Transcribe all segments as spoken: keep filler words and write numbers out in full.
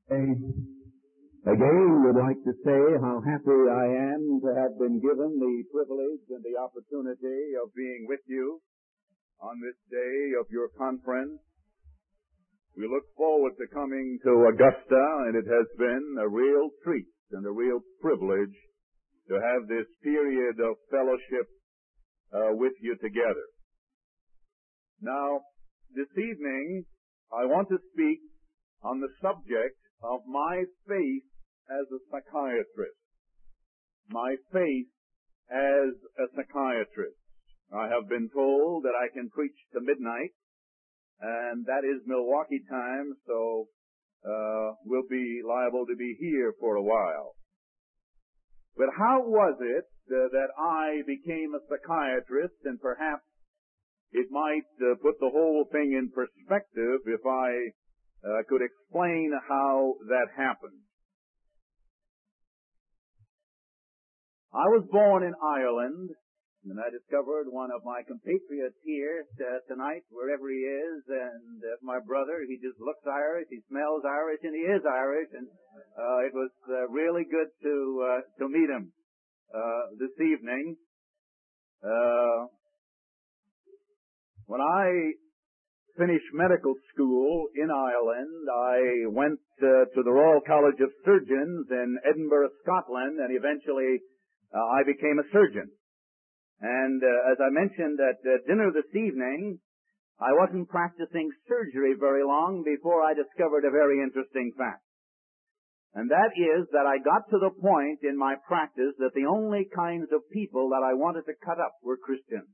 Again, would like to say how happy I am to have been given the privilege and the opportunity of being with you on this day of your conference. We look forward to coming to Augusta, and it has been a real treat and a real privilege to have this period of fellowship uh, with you together. Now, this evening, I want to speak on the subject of my faith as a psychiatrist. My faith as a psychiatrist. I have been told that I can preach to midnight, and that is Milwaukee time, so uh, we'll be liable to be here for a while. But how was it uh, that I became a psychiatrist, and perhaps it might uh, put the whole thing in perspective if I uh, could explain how that happened. I was born in Ireland, and I discovered one of my compatriots here uh, tonight, wherever he is, and uh, my brother, he just looks Irish, he smells Irish, and he is Irish, and uh, it was uh, really good to uh, to meet him uh, this evening. Uh, when I finished medical school in Ireland, I went uh, to the Royal College of Surgeons in Edinburgh, Scotland, and eventually uh, I became a surgeon. And uh, as I mentioned at uh, dinner this evening, I wasn't practicing surgery very long before I discovered a very interesting fact. And that is that I got to the point in my practice that the only kinds of people that I wanted to cut up were Christians.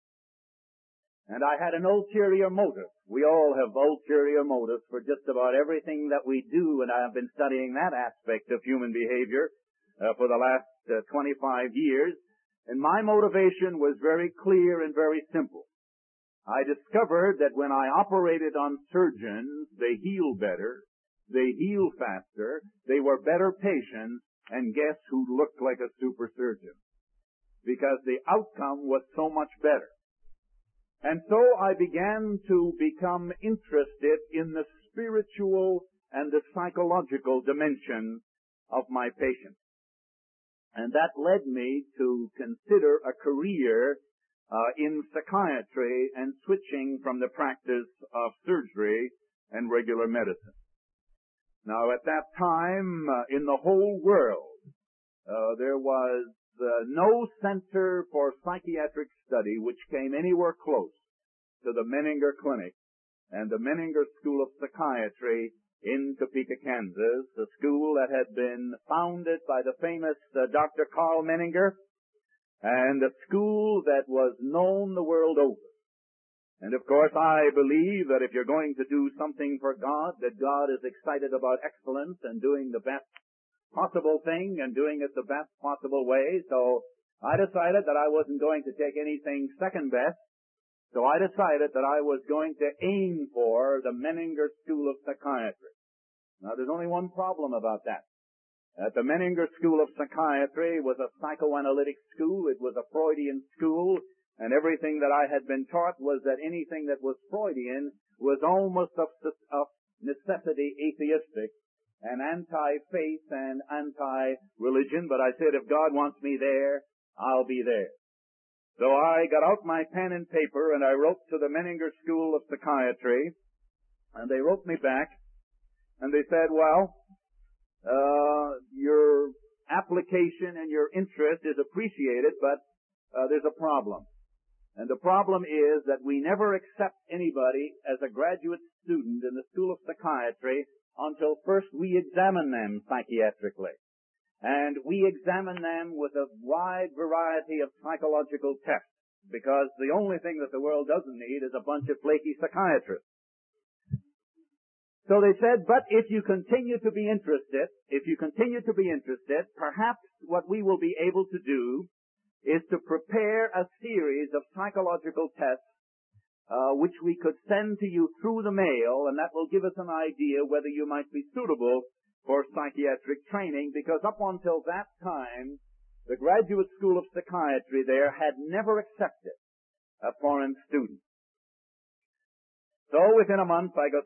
And I had an ulterior motive. We all have ulterior motives for just about everything that we do, and I have been studying that aspect of human behavior uh, for the last uh, twenty-five years. And my motivation was very clear and very simple. I discovered that when I operated on surgeons, they heal better, they heal faster, they were better patients, and guess who looked like a super surgeon? Because the outcome was so much better. And so I began to become interested in the spiritual and the psychological dimension of my patients. And that led me to consider a career uh, in psychiatry and switching from the practice of surgery and regular medicine. Now, at that time, uh, in the whole world, uh, there was Uh, no center for psychiatric study which came anywhere close to the Menninger Clinic and the Menninger School of Psychiatry in Topeka, Kansas, a school that had been founded by the famous uh, Doctor Carl Menninger, and a school that was known the world over. And of course, I believe that if you're going to do something for God, that God is excited about excellence and doing the best possible thing and doing it the best possible way. So I decided that I wasn't going to take anything second best. So I decided that I was going to aim for the Menninger School of Psychiatry. Now, there's only one problem about that. At the Menninger School of Psychiatry was a psychoanalytic school. It was a Freudian school, and everything that I had been taught was that anything that was Freudian was almost of, of necessity atheistic and anti-faith and anti-religion, but I said, if God wants me there, I'll be there. So I got out my pen and paper, and I wrote to the Menninger School of Psychiatry, and they wrote me back, and they said, well, uh, your application and your interest is appreciated, but uh, there's a problem. And the problem is that we never accept anybody as a graduate student in the School of Psychiatry until first we examine them psychiatrically. And we examine them with a wide variety of psychological tests, because the only thing that the world doesn't need is a bunch of flaky psychiatrists. So they said, but if you continue to be interested, if you continue to be interested, perhaps what we will be able to do is to prepare a series of psychological tests Uh, which we could send to you through the mail, and that will give us an idea whether you might be suitable for psychiatric training, because up until that time, the Graduate School of Psychiatry there had never accepted a foreign student. So within a month, I got this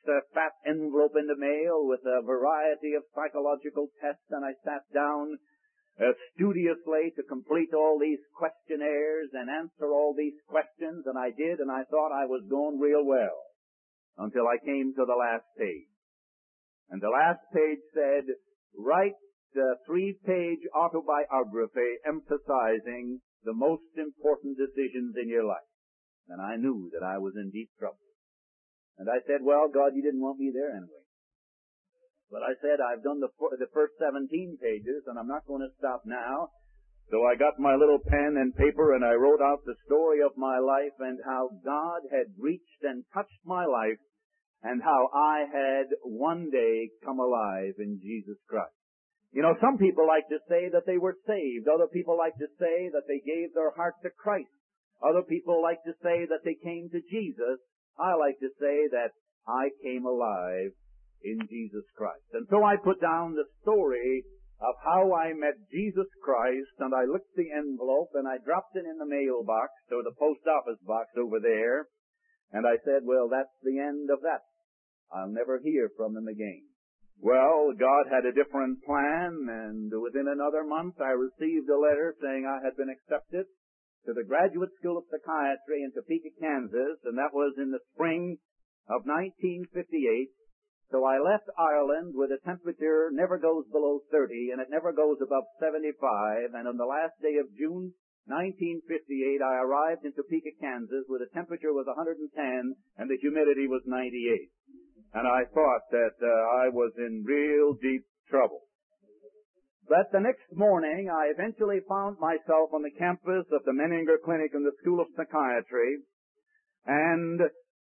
a fat envelope in the mail with a variety of psychological tests, and I sat down uh, studiously to complete all these questionnaires and answer all these questions, and I did, and I thought I was going real well until I came to the last page. And the last page said, write a three-page autobiography emphasizing the most important decisions in your life. And I knew that I was in deep trouble. And I said, well, God, you didn't want me there anyway. But I said, I've done the, the first seventeen pages, and I'm not going to stop now. So I got my little pen and paper, and I wrote out the story of my life and how God had reached and touched my life, and how I had one day come alive in Jesus Christ. You know, some people like to say that they were saved. Other people like to say that they gave their heart to Christ. Other people like to say that they came to Jesus. I like to say that I came alive in Jesus Christ. And so I put down the story of how I met Jesus Christ, and I licked the envelope, and I dropped it in the mailbox, or the post office box over there, and I said, well, that's the end of that. I'll never hear from him again. Well, God had a different plan, and within another month I received a letter saying I had been accepted to the Graduate School of Psychiatry in Topeka, Kansas, and that was in the spring of nineteen fifty-eight. So I left Ireland with a temperature never goes below thirty, and it never goes above seventy-five, and on the last day of June nineteen fifty-eight, I arrived in Topeka, Kansas, where the temperature was one hundred ten and the humidity was ninety-eight. And I thought that uh, I was in real deep trouble. But the next morning, I eventually found myself on the campus of the Menninger Clinic in the School of Psychiatry, and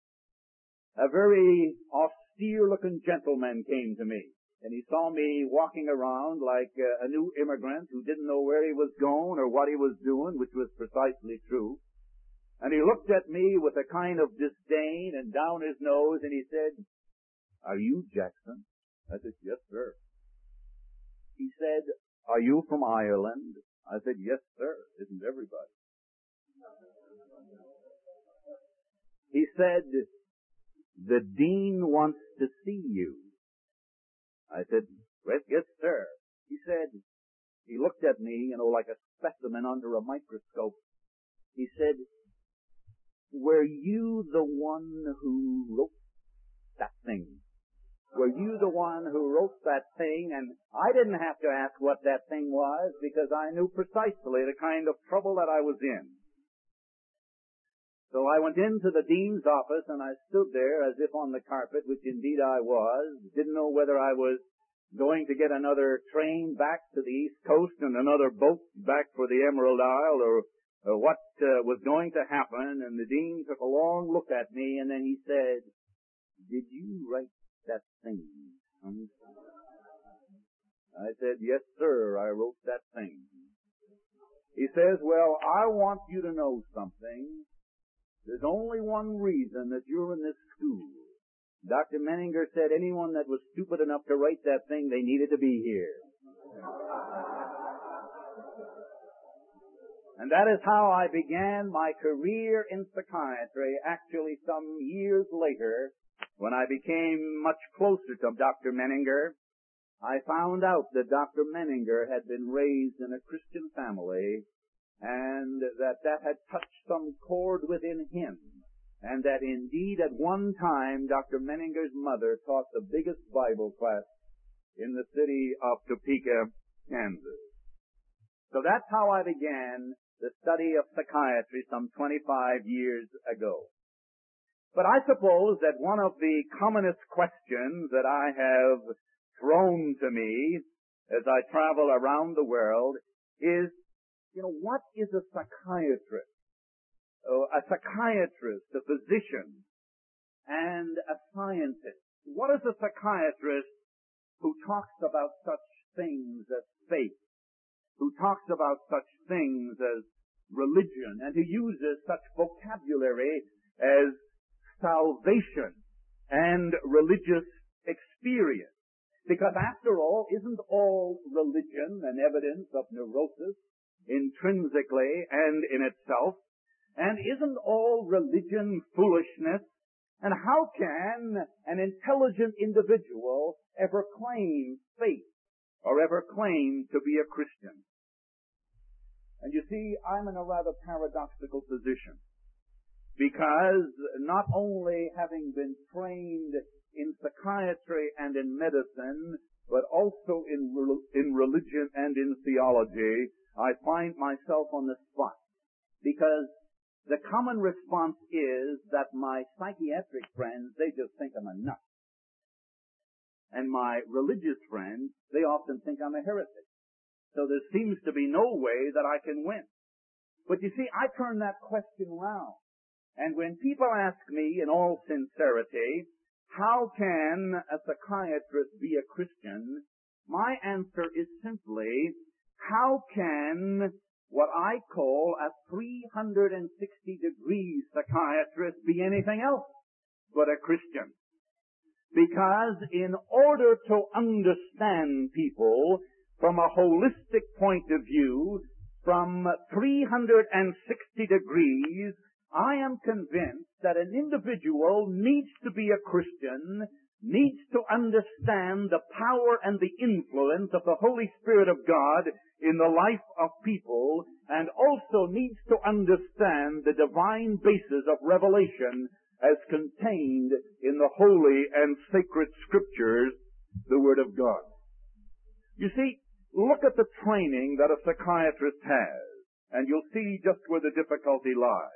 a very austere-looking gentleman came to me. And he saw me walking around like uh, a new immigrant who didn't know where he was going or what he was doing, which was precisely true. And he looked at me with a kind of disdain and down his nose, and he said, "Are you Jackson?" I said, "Yes, sir." He said, "Are you from Ireland?" I said, "Yes, sir. Isn't everybody?" He said, "The dean wants to see you." I said, "Yes, yes, sir." He said, he looked at me, you know, like a specimen under a microscope. He said, "Were you the one who wrote that thing? Were you the one who wrote that thing?" And I didn't have to ask what that thing was, because I knew precisely the kind of trouble that I was in. So I went into the dean's office, and I stood there as if on the carpet, which indeed I was. Didn't know whether I was going to get another train back to the East Coast and another boat back for the Emerald Isle, or, or what uh, was going to happen. And the dean took a long look at me, and then he said, "Did you write that thing?" I said, "Yes, sir, I wrote that thing." He says, "Well, I want you to know something. There's only one reason that you're in this school. Doctor Menninger said anyone that was stupid enough to write that thing, they needed to be here." And that is how I began my career in psychiatry, actually some years later, when I became much closer to Doctor Menninger. I found out that Doctor Menninger had been raised in a Christian family, and that that had touched some chord within him, and that indeed at one time Doctor Menninger's mother taught the biggest Bible class in the city of Topeka, Kansas. So that's how I began the study of psychiatry some twenty-five years ago. But I suppose that one of the commonest questions that I have thrown to me as I travel around the world is, you know, what is a psychiatrist? Oh, a psychiatrist, a physician, and a scientist. What is a psychiatrist who talks about such things as faith, who talks about such things as religion, and who uses such vocabulary as salvation and religious experience? Because after all, isn't all religion an evidence of neurosis intrinsically and in itself? And isn't all religion foolishness And how can an intelligent individual ever claim faith or ever claim to be a Christian? And you see, I'm in a rather paradoxical position, because not only having been trained in psychiatry and in medicine, but also in in religion and in theology, I find myself on the spot. Because the common response is that my psychiatric friends, they just think I'm a nut. And my religious friends, they often think I'm a heretic. So there seems to be no way that I can win. But you see, I turn that question around. And when people ask me in all sincerity, how can a psychiatrist be a Christian? My answer is simply, how can what I call a three hundred sixty degree psychiatrist be anything else but a Christian? Because in order to understand people from a holistic point of view, from three hundred sixty degrees, I am convinced that an individual needs to be a Christian, needs to understand the power and the influence of the Holy Spirit of God in the life of people, and also needs to understand the divine basis of revelation as contained in the holy and sacred scriptures, the Word of God. You see, look at the training that a psychiatrist has, and you'll see just where the difficulty lies.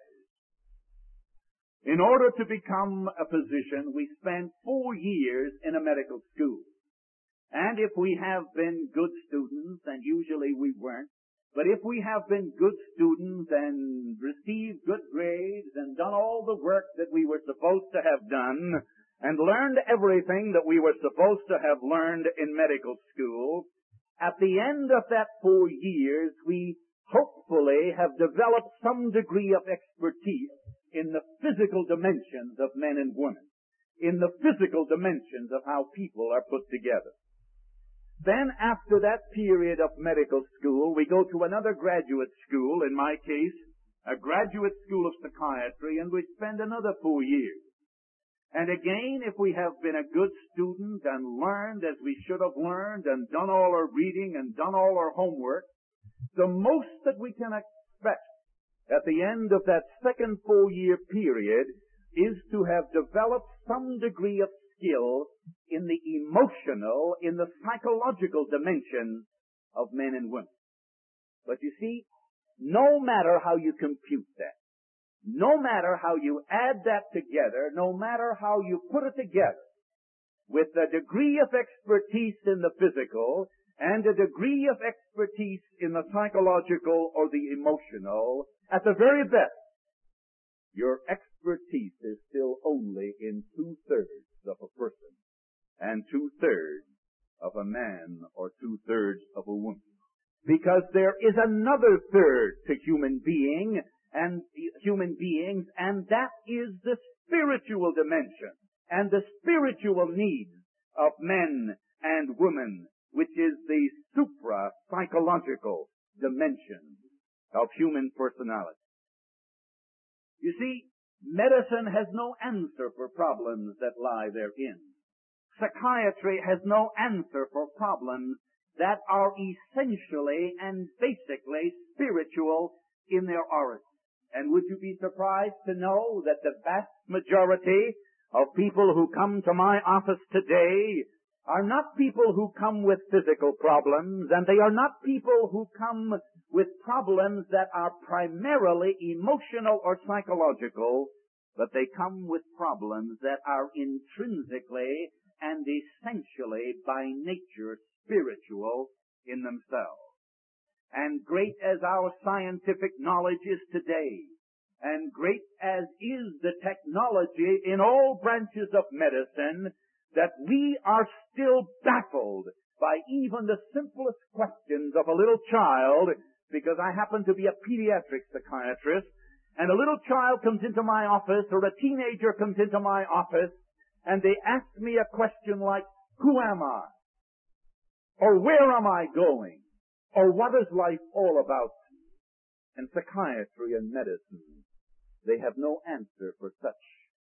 In order to become a physician, we spend four years in a medical school. And if we have been good students, and usually we weren't, but if we have been good students and received good grades and done all the work that we were supposed to have done, and learned everything that we were supposed to have learned in medical school, at the end of that four years, we hopefully have developed some degree of expertise in the physical dimensions of men and women, in the physical dimensions of how people are put together. Then after that period of medical school, we go to another graduate school, in my case, a graduate school of psychiatry, and we spend another four years. And again, if we have been a good student and learned as we should have learned and done all our reading and done all our homework, the most that we can expect at the end of that second four-year period is to have developed some degree of skill in the emotional, in the psychological dimensions of men and women. But you see, no matter how you compute that, no matter how you add that together, no matter how you put it together, with a degree of expertise in the physical and a degree of expertise in the psychological or the emotional, at the very best, your expertise is still only in two-thirds of a person and two-thirds of a man or two-thirds of a woman. Because there is another third to human being and human beings, and that is the spiritual dimension and the spiritual needs of men and women, which is the supra-psychological dimension of human personality. You see, medicine has no answer for problems that lie therein. Psychiatry has no answer for problems that are essentially and basically spiritual in their origin. And would you be surprised to know that the vast majority of people who come to my office today are not people who come with physical problems, and they are not people who come with problems that are primarily emotional or psychological, but they come with problems that are intrinsically and essentially by nature spiritual in themselves. And great as our scientific knowledge is today, and great as is the technology in all branches of medicine, that we are still baffled by even the simplest questions of a little child, because I happen to be a pediatric psychiatrist, and a little child comes into my office, or a teenager comes into my office, and they ask me a question like, who am I? Or where am I going? Or what is life all about? And psychiatry and medicine, they have no answer for such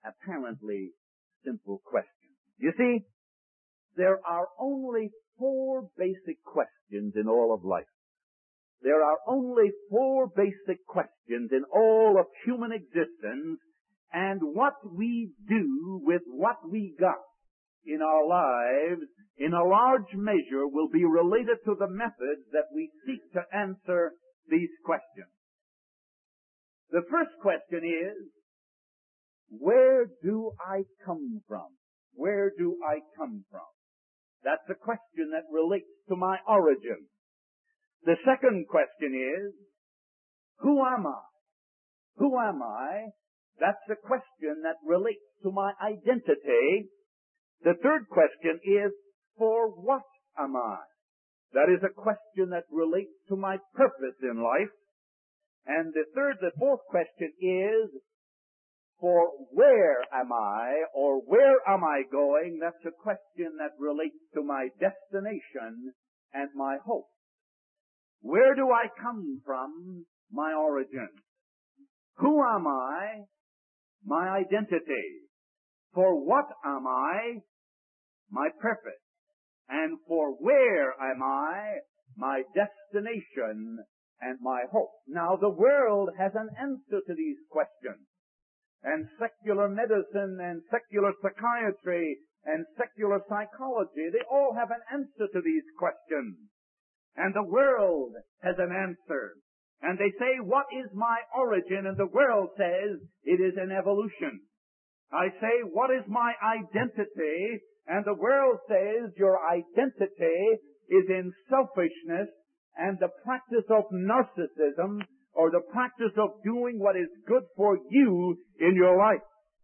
apparently simple questions. You see, there are only four basic questions in all of life. There are only four basic questions in all of human existence, and what we do with what we got in our lives, in a large measure, will be related to the methods that we seek to answer these questions. The first question is, where do I come from? Where do I come from? That's a question that relates to my origin. The second question is, who am I? Who am I? That's a question that relates to my identity. The third question is, for what am I? That is a question that relates to my purpose in life. And the third, the fourth question is, for where am I, or where am I going? That's a question that relates to my destination and my hope. Where do I come from? My origin. Who am I? My identity. For what am I? My purpose. And for where am I? My destination and my hope. Now, the world has an answer to these questions. And secular medicine and secular psychiatry and secular psychology, they all have an answer to these questions. And the world has an answer. And they say, what is my origin? And the world says, it is an evolution. I say, what is my identity? And the world says, your identity is in selfishness and the practice of narcissism, or the practice of doing what is good for you in your life.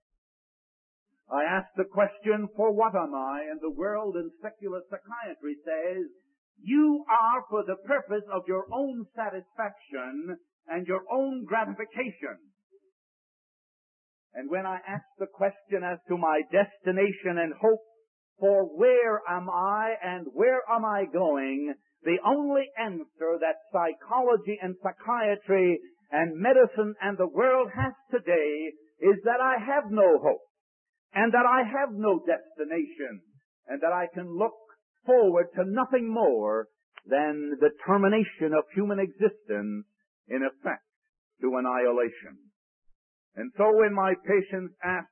I ask the question, for what am I? And the world and secular psychiatry says, you are for the purpose of your own satisfaction and your own gratification. And when I ask the question as to my destination and hope, for where am I and where am I going, the only answer that psychology and psychiatry and medicine and the world has today is that I have no hope, and that I have no destination, and that I can look forward to nothing more than the termination of human existence, in effect, to annihilation. And so when my patients ask,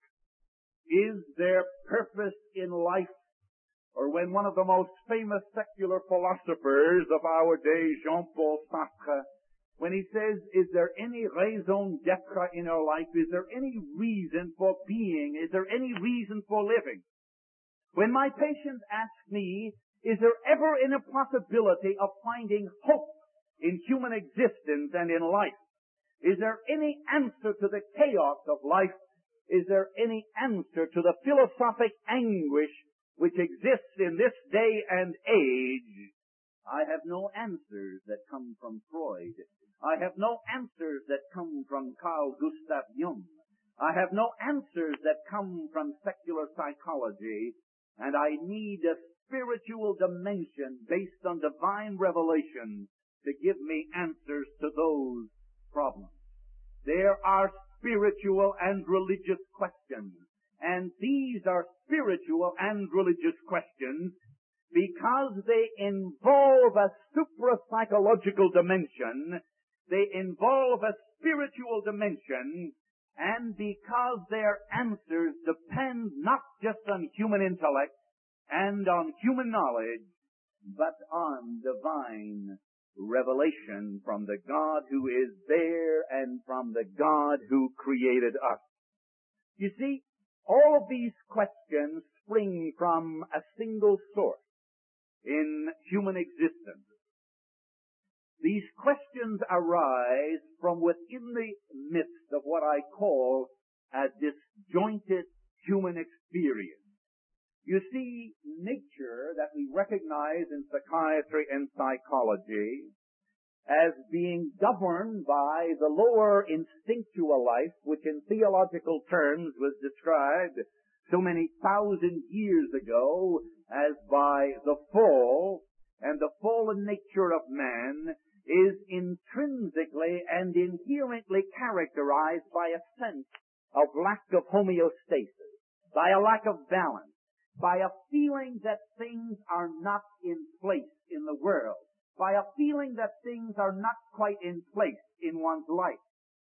is there purpose in life? Or when one of the most famous secular philosophers of our day, Jean-Paul Sartre, when he says, is there any raison d'être in our life? Is there any reason for being? Is there any reason for living? When my patients ask me, is there ever any possibility of finding hope in human existence and in life? Is there any answer to the chaos of life? Is there any answer to the philosophic anguish which exists in this day and age? I have no answers that come from Freud. I have no answers that come from Carl Gustav Jung. I have no answers that come from secular psychology. And I need a spiritual dimension based on divine revelation to give me answers to those problems. There are spiritual and religious questions. And these are spiritual and religious questions because they involve a supra-psychological dimension, they involve a spiritual dimension, and because their answers depend not just on human intellect and on human knowledge, but on divine revelation from the God who is there and from the God who created us. You see, all of these questions spring from a single source in human existence. These questions arise from within the midst of what I call a disjointed human experience. You see, nature that we recognize in psychiatry and psychology as being governed by the lower instinctual life, which in theological terms was described so many thousand years ago as by the fall, and the fallen nature of man is intrinsically and inherently characterized by a sense of lack of homeostasis, by a lack of balance, by a feeling that things are not in place in the world, by a feeling that things are not quite in place in one's life,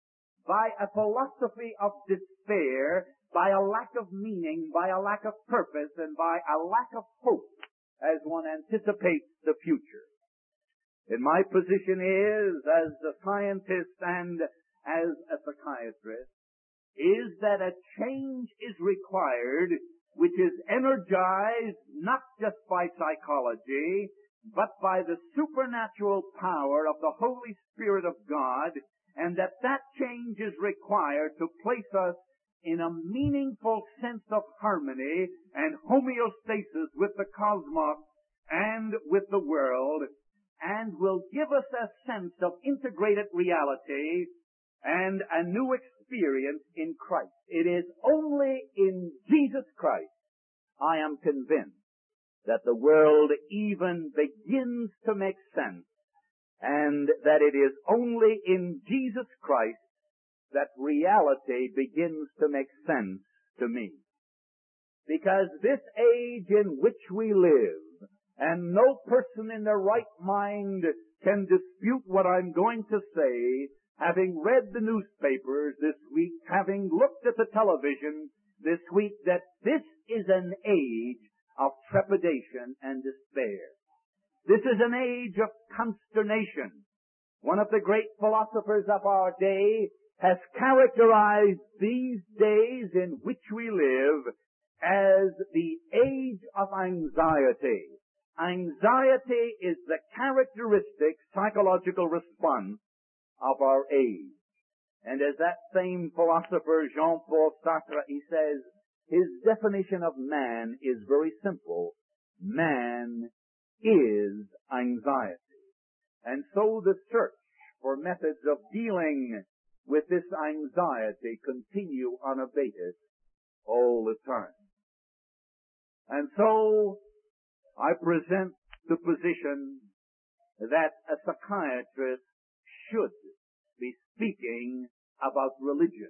by a philosophy of despair, by a lack of meaning, by a lack of purpose, and by a lack of hope as one anticipates the future. And my position is, as a scientist and as a psychiatrist, is that a change is required which is energized not just by psychology, but by the supernatural power of the Holy Spirit of God, and that that change is required to place us in a meaningful sense of harmony and homeostasis with the cosmos and with the world, and will give us a sense of integrated reality and a new experience in Christ. It is only in Jesus Christ, I am convinced, that the world even begins to make sense, and that it is only in Jesus Christ that reality begins to make sense to me. Because this age in which we live, and no person in their right mind can dispute what I'm going to say, having read the newspapers this week, having looked at the television this week, that this is an age of trepidation and despair. This is an age of consternation. One of the great philosophers of our day has characterized these days in which we live as the age of anxiety. Anxiety is the characteristic psychological response of our age. And as that same philosopher, Jean-Paul Sartre, he says, his definition of man is very simple. Man is anxiety. And so the search for methods of dealing with this anxiety continue unabated all the time. And so I present the position that a psychiatrist should be speaking about religion.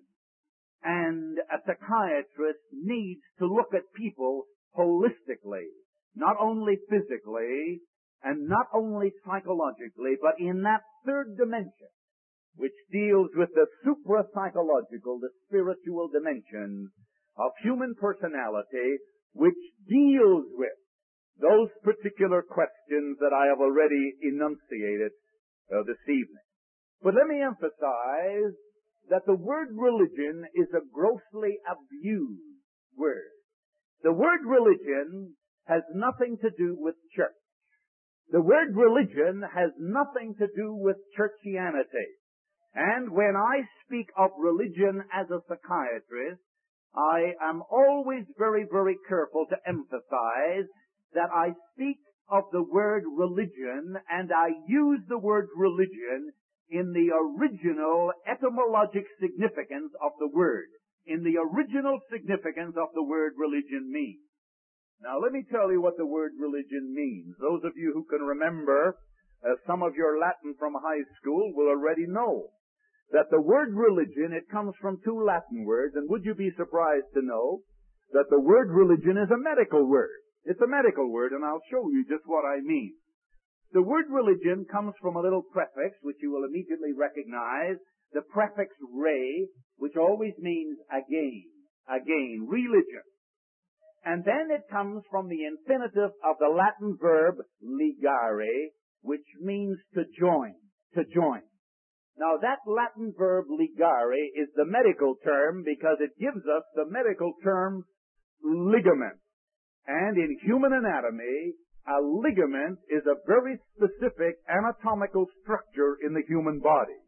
And a psychiatrist needs to look at people holistically, not only physically and not only psychologically, but in that third dimension, which deals with the supra-psychological, the spiritual dimension of human personality, which deals with those particular questions that I have already enunciated uh, this evening. But let me emphasize that the word religion is a grossly abused word. The word religion has nothing to do with church. The word religion has nothing to do with churchianity. And when I speak of religion as a psychiatrist, I am always very, very careful to emphasize that I speak of the word religion, and I use the word religion in the original etymologic significance of the word, in the original significance of the word religion means. Now let me tell you what the word religion means. Those of you who can remember uh, some of your Latin from high school will already know that the word religion, it comes from two Latin words, and would you be surprised to know that the word religion is a medical word? It's a medical word, and I'll show you just what I mean. The word religion comes from a little prefix, which you will immediately recognize, the prefix re, which always means again, again, religion. And then it comes from the infinitive of the Latin verb ligare, which means to join, to join. Now that Latin verb ligare is the medical term because it gives us the medical term ligament. And in human anatomy, a ligament is a very specific anatomical structure in the human body.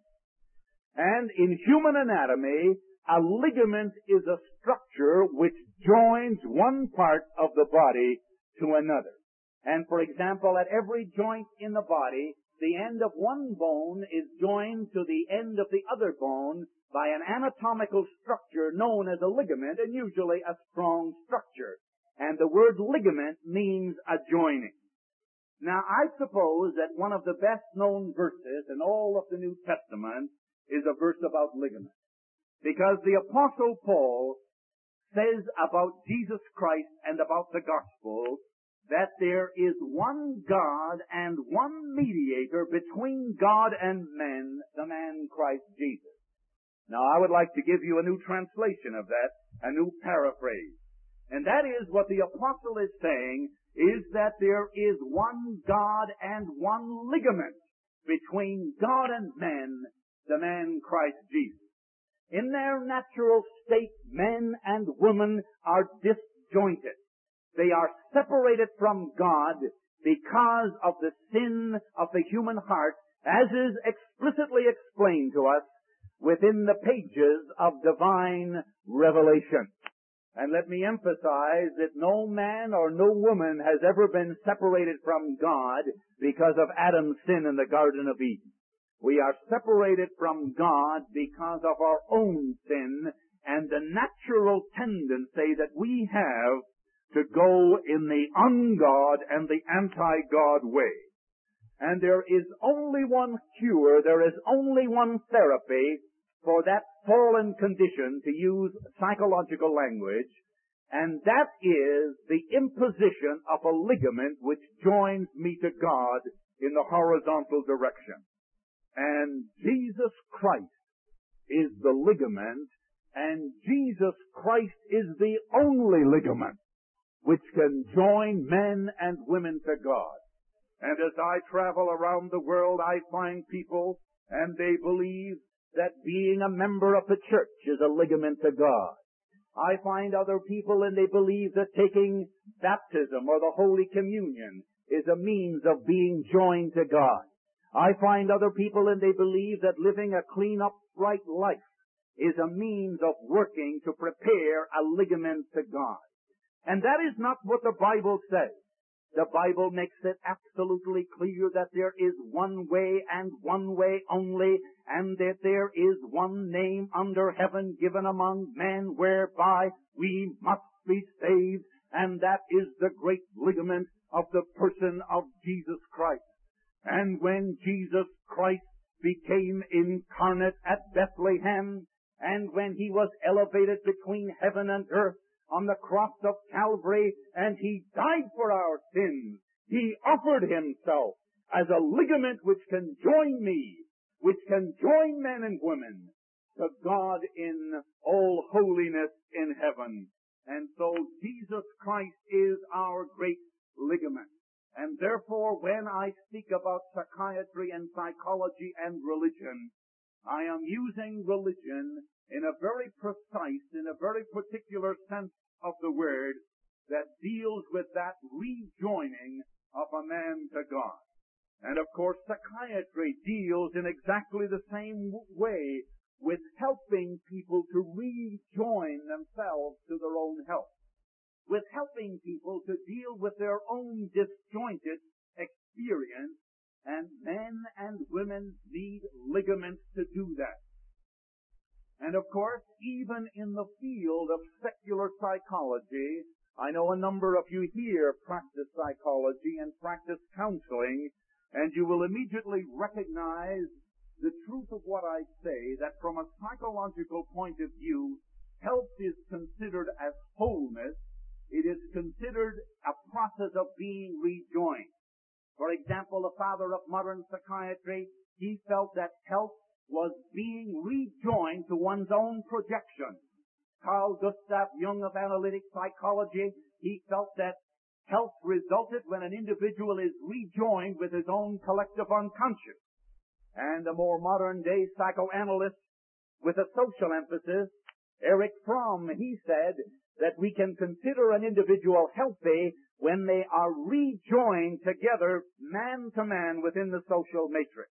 And in human anatomy, a ligament is a structure which joins one part of the body to another. And for example, at every joint in the body, the end of one bone is joined to the end of the other bone by an anatomical structure known as a ligament, and usually a strong structure. And the word ligament means a joining. Now, I suppose that one of the best known verses in all of the New Testament is a verse about ligament. Because the Apostle Paul says about Jesus Christ and about the gospel that there is one God and one mediator between God and men, the man Christ Jesus. Now I would like to give you a new translation of that, a new paraphrase. And that is what the apostle is saying, is that there is one God and one ligament between God and men, the man Christ Jesus. In their natural state, men and women are disjointed. They are separated from God because of the sin of the human heart, as is explicitly explained to us within the pages of divine revelation. And let me emphasize that no man or no woman has ever been separated from God because of Adam's sin in the Garden of Eden. We are separated from God because of our own sin and the natural tendency that we have to go in the ungod and the anti-God way. And there is only one cure, there is only one therapy for that fallen condition, to use psychological language, and that is the imposition of a ligament which joins me to God in the horizontal direction. And Jesus Christ is the ligament, and Jesus Christ is the only ligament which can join men and women to God. And as I travel around the world, I find people, and they believe that being a member of the church is a ligament to God. I find other people, and they believe that taking baptism or the Holy Communion is a means of being joined to God. I find other people, and they believe that living a clean, upright life is a means of working to prepare a ligament to God. And that is not what the Bible says. The Bible makes it absolutely clear that there is one way and one way only, and that there is one name under heaven given among men whereby we must be saved, and that is the great ligament of the person of Jesus Christ. And when Jesus Christ became incarnate at Bethlehem, and when he was elevated between heaven and earth on the cross of Calvary, and he died for our sins, he offered himself as a ligament which can join me, which can join men and women to God in all holiness in heaven. And so Jesus Christ is our great ligament. And therefore, when I speak about psychiatry and psychology and religion, I am using religion in a very precise, in a very particular sense of the word that deals with that rejoining of a man to God. And of course, psychiatry deals in exactly the same way with helping people to rejoin themselves to their own health, with helping people to deal with their own disjointed experience, and men and women need ligaments to do that. And of course, even in the field of secular psychology, I know a number of you here practice psychology and practice counseling, and you will immediately recognize the truth of what I say, that from a psychological point of view, health is considered as wholeness. It is considered a process of being rejoined. For example, the father of modern psychiatry, he felt that health was being rejoined to one's own projection. Carl Gustav Jung of analytic psychology, he felt that health resulted when an individual is rejoined with his own collective unconscious. And a more modern day psychoanalyst with a social emphasis, Erich Fromm, he said that we can consider an individual healthy when they are rejoined together man to man within the social matrix.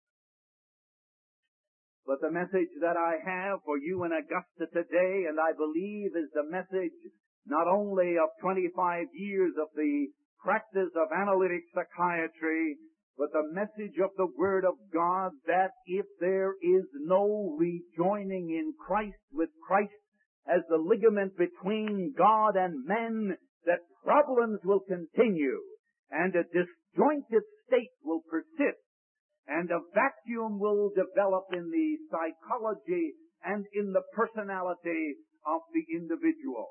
But the message that I have for you in Augusta today, and I believe is the message not only of twenty-five years of the practice of analytic psychiatry, but the message of the Word of God, that if there is no rejoining in Christ with Christ as the ligament between God and men, that problems will continue, and a disjointed state will persist, and a vacuum will develop in the psychology and in the personality of the individual.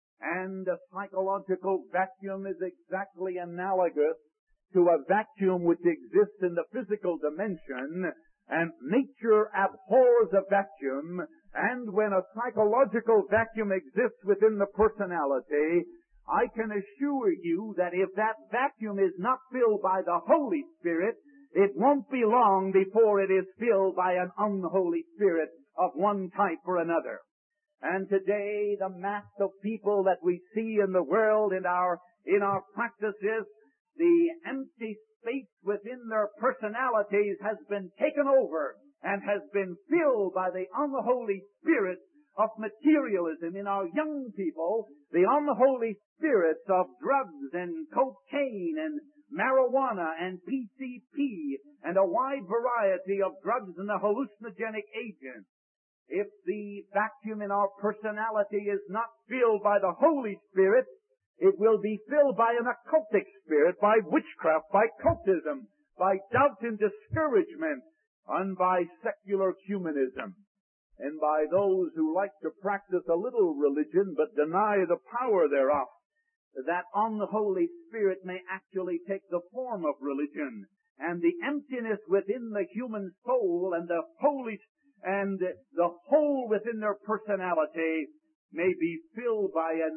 And a psychological vacuum is exactly analogous to a vacuum which exists in the physical dimension, and nature abhors a vacuum, and when a psychological vacuum exists within the personality, I can assure you that if that vacuum is not filled by the Holy Spirit, it won't be long before it is filled by an unholy spirit of one type or another. And today, the mass of people that we see in the world in our, in our practices, the empty space within their personalities has been taken over and has been filled by the unholy spirit of materialism. In our young people, the unholy spirits of drugs and cocaine and marijuana and P C P and a wide variety of drugs and the hallucinogenic agents. If the vacuum in our personality is not filled by the Holy Spirit, it will be filled by an occultic spirit, by witchcraft, by cultism, by doubt and discouragement, and by secular humanism, and by those who like to practice a little religion but deny the power thereof. That unholy spirit may actually take the form of religion, and the emptiness within the human soul and the holy and the hole within their personality may be filled by an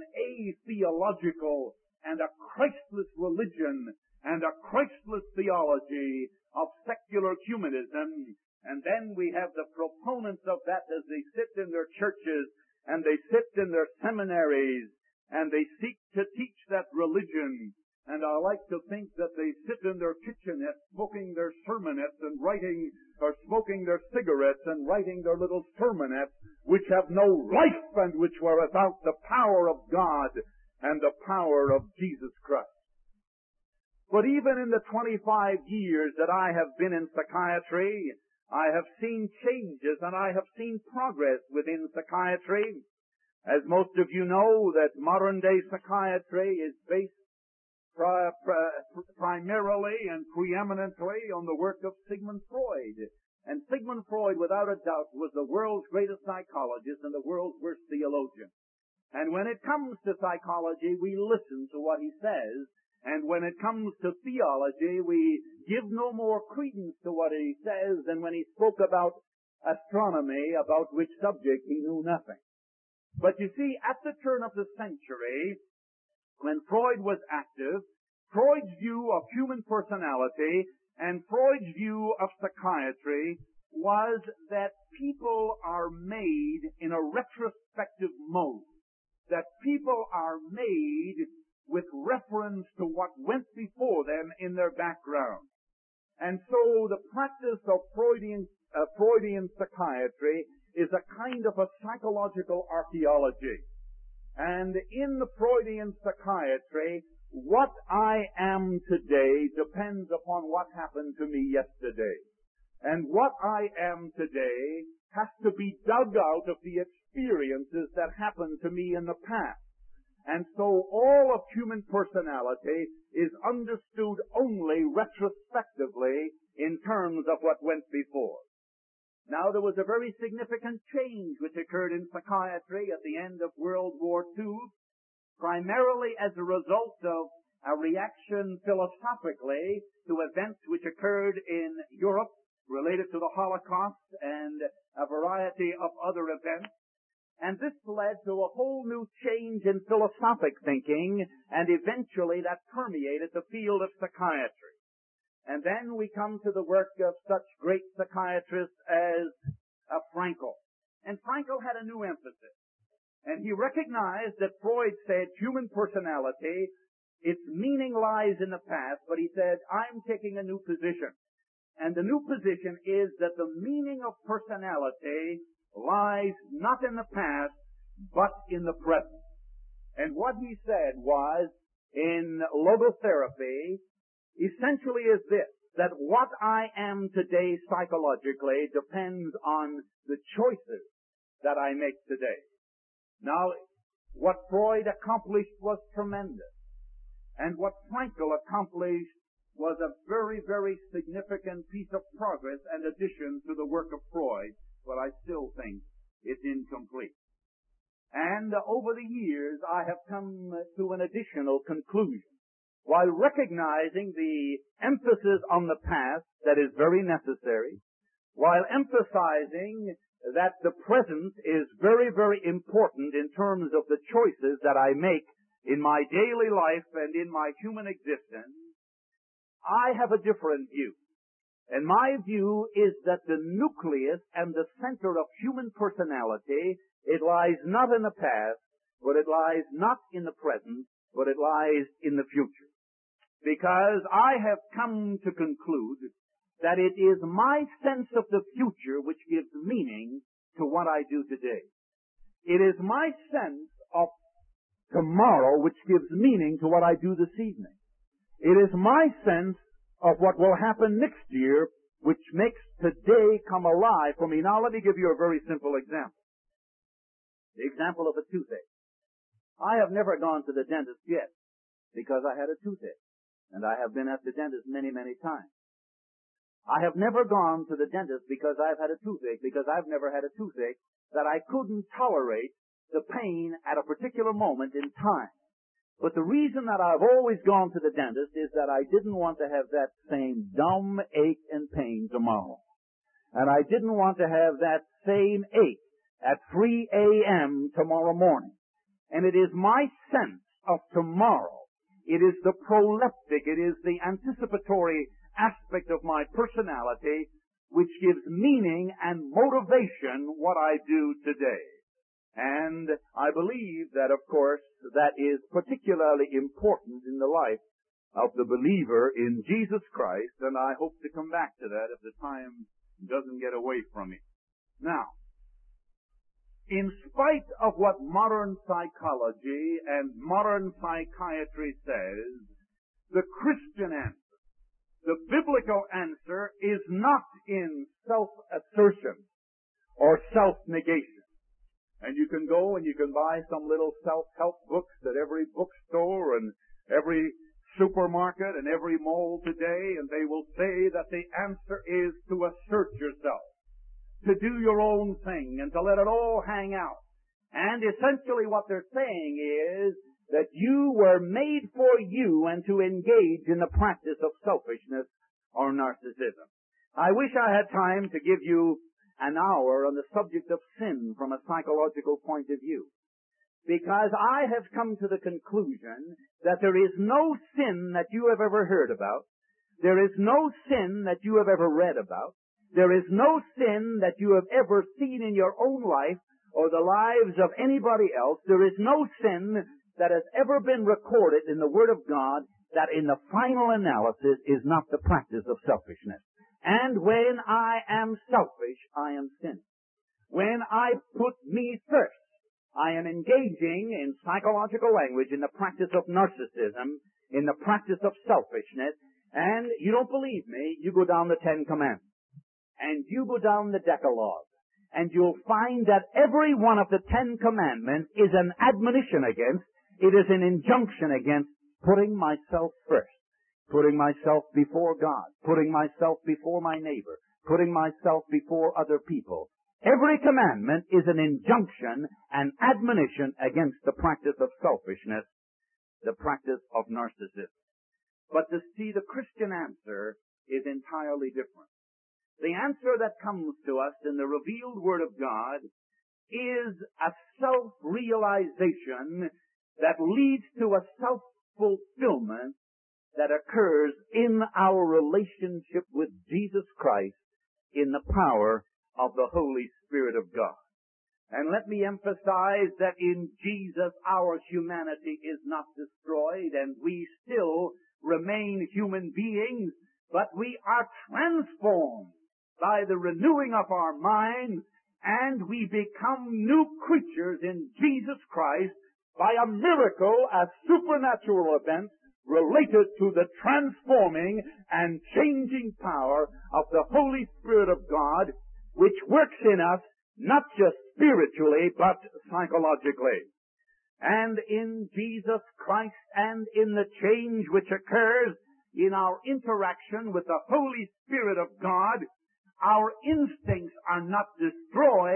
atheological and a Christless religion and a Christless theology of secular humanism. And then we have the proponents of that as they sit in their churches and they sit in their seminaries and they seek to teach that religion. And I like to think that they sit in their kitchenettes smoking their sermonettes and writing, or smoking their cigarettes and writing their little sermonettes, which have no life and which were without the power of God and the power of Jesus Christ. But even in the twenty-five years that I have been in psychiatry, I have seen changes and I have seen progress within psychiatry. As most of you know, that modern day psychiatry is based Pri- pri- primarily and preeminently on the work of Sigmund Freud. And Sigmund Freud, without a doubt, was the world's greatest psychologist and the world's worst theologian. And when it comes to psychology, we listen to what he says. And when it comes to theology, we give no more credence to what he says than when he spoke about astronomy, about which subject he knew nothing. But you see, at the turn of the century, when Freud was active, Freud's view of human personality and Freud's view of psychiatry was that people are made in a retrospective mode. That people are made with reference to what went before them in their background. And so the practice of Freudian, uh, Freudian psychiatry is a kind of a psychological archaeology. And in the Freudian psychiatry, what I am today depends upon what happened to me yesterday. And what I am today has to be dug out of the experiences that happened to me in the past. And so all of human personality is understood only retrospectively in terms of what went before. Now, there was a very significant change which occurred in psychiatry at the end of World War Two, primarily as a result of a reaction philosophically to events which occurred in Europe related to the Holocaust and a variety of other events. And this led to a whole new change in philosophic thinking, and eventually that permeated the field of psychiatry. And then we come to the work of such great psychiatrists as uh, Frankl. And Frankl had a new emphasis. And he recognized that Freud said human personality, its meaning lies in the past, but he said, I'm taking a new position. And the new position is that the meaning of personality lies not in the past, but in the present. And what he said was, in logotherapy, essentially is this, that what I am today psychologically depends on the choices that I make today. Now, what Freud accomplished was tremendous. And what Frankl accomplished was a very, very significant piece of progress and addition to the work of Freud, but I still think it's incomplete. And uh, over the years, I have come to an additional conclusion. While recognizing the emphasis on the past that is very necessary, while emphasizing that the present is very, very important in terms of the choices that I make in my daily life and in my human existence, I have a different view. And my view is that the nucleus and the center of human personality, it lies not in the past, but it lies not in the present, but it lies in the future. Because I have come to conclude that it is my sense of the future which gives meaning to what I do today. It is my sense of tomorrow which gives meaning to what I do this evening. It is my sense of what will happen next year which makes today come alive for me. Now let me give you a very simple example. The example of a toothache. I have never gone to the dentist yet because I had a toothache. And I have been at the dentist many, many times. I have never gone to the dentist because I've had a toothache, because I've never had a toothache that I couldn't tolerate the pain at a particular moment in time. But the reason that I've always gone to the dentist is that I didn't want to have that same dumb ache and pain tomorrow. And I didn't want to have that same ache at three a.m. tomorrow morning. And it is my sense of tomorrow. It is the proleptic, it is the anticipatory aspect of my personality which gives meaning and motivation what I do today. And I believe that, of course, that is particularly important in the life of the believer in Jesus Christ, and I hope to come back to that if the time doesn't get away from me. Now, in spite of what modern psychology and modern psychiatry says, the Christian answer, the biblical answer, is not in self-assertion or self-negation. And you can go and you can buy some little self-help books at every bookstore and every supermarket and every mall today, and they will say that the answer is to assert yourself, to do your own thing, and to let it all hang out. And essentially what they're saying is that you were made for you and to engage in the practice of selfishness or narcissism. I wish I had time to give you an hour on the subject of sin from a psychological point of view. Because I have come to the conclusion that there is no sin that you have ever heard about. There is no sin that you have ever read about. There is no sin that you have ever seen in your own life or the lives of anybody else. There is no sin that has ever been recorded in the Word of God that in the final analysis is not the practice of selfishness. And when I am selfish, I am sinning. When I put me first, I am engaging in psychological language in the practice of narcissism, in the practice of selfishness, and you don't believe me, you go down the Ten Commandments. And you go down the Decalogue, and you'll find that every one of the Ten Commandments is an admonition against, it is an injunction against putting myself first, putting myself before God, putting myself before my neighbor, putting myself before other people. Every commandment is an injunction, an admonition against the practice of selfishness, the practice of narcissism. But to see the Christian answer is entirely different. The answer that comes to us in the revealed Word of God is a self-realization that leads to a self-fulfillment that occurs in our relationship with Jesus Christ in the power of the Holy Spirit of God. And let me emphasize that in Jesus our humanity is not destroyed and we still remain human beings, but we are transformed by the renewing of our minds, and we become new creatures in Jesus Christ by a miracle, a supernatural event related to the transforming and changing power of the Holy Spirit of God, which works in us not just spiritually, but psychologically. And in Jesus Christ and in the change which occurs in our interaction with the Holy Spirit of God, our instincts are not destroyed,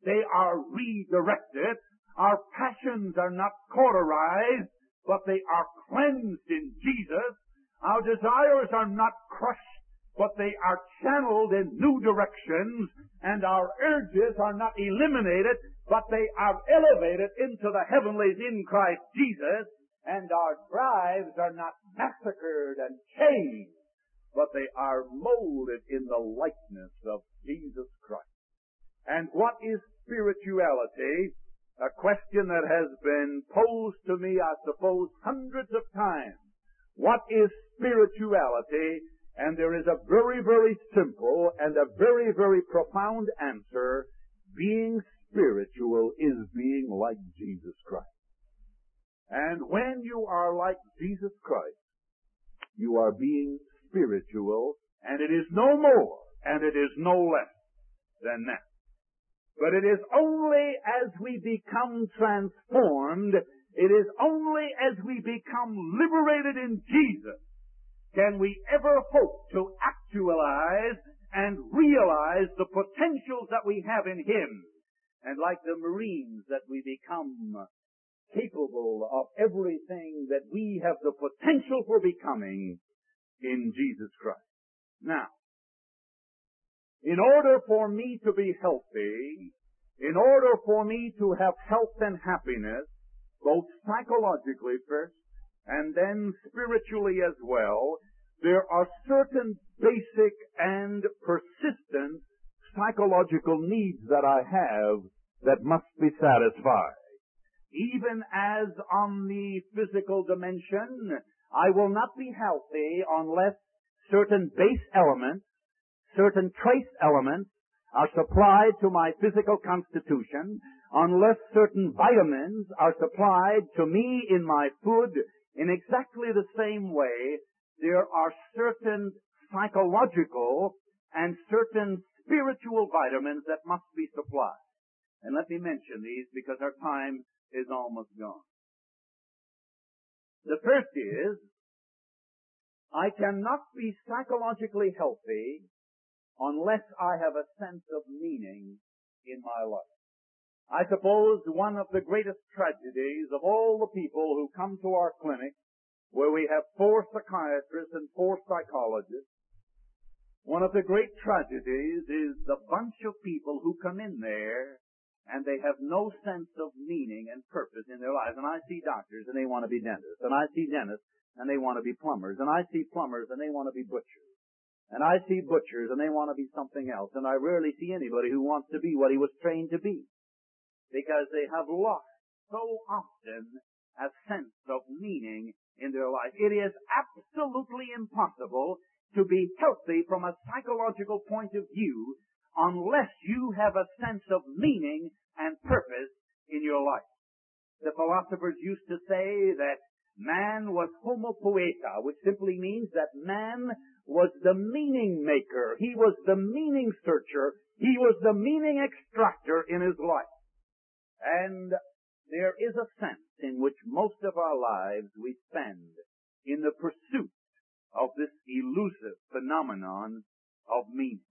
They are redirected. Our passions are not cauterized, but they are cleansed in Jesus. Our desires are not crushed, but they are channeled in new directions. And our urges are not eliminated, but they are elevated into the heavenlies in Christ Jesus. And our drives are not massacred and changed, but they are molded in the likeness of Jesus Christ. And what is spirituality? A question that has been posed to me, I suppose, hundreds of times. What is spirituality? And there is a very, very simple and a very, very profound answer. Being spiritual is being like Jesus Christ. And when you are like Jesus Christ, you are being spiritual, and it is no more, and it is no less than that. But it is only as we become transformed, it is only as we become liberated in Jesus, can we ever hope to actualize and realize the potentials that we have in Him. And like the Marines, that we become capable of everything that we have the potential for becoming in Jesus Christ. Now, in order for me to be healthy, in order for me to have health and happiness, both psychologically first and then spiritually as well, there are certain basic and persistent psychological needs that I have that must be satisfied. Even as on the physical dimension, I will not be healthy unless certain base elements, certain trace elements are supplied to my physical constitution, unless certain vitamins are supplied to me in my food. In exactly the same way, there are certain psychological and certain spiritual vitamins that must be supplied. And let me mention these because our time is almost gone. The first is, I cannot be psychologically healthy unless I have a sense of meaning in my life. I suppose one of the greatest tragedies of all the people who come to our clinic, where we have four psychiatrists and four psychologists, one of the great tragedies is the bunch of people who come in there and they have no sense of meaning and purpose in their lives. And I see doctors and they want to be dentists. And I see dentists and they want to be plumbers. And I see plumbers and they want to be butchers. And I see butchers and they want to be something else. And I rarely see anybody who wants to be what he was trained to be. Because they have lost so often a sense of meaning in their life. It is absolutely impossible to be healthy from a psychological point of view unless you have a sense of meaning and purpose in your life. The philosophers used to say that man was homo poeta, which simply means that man was the meaning maker. He was the meaning searcher. He was the meaning extractor in his life. And there is a sense in which most of our lives we spend in the pursuit of this elusive phenomenon of meaning.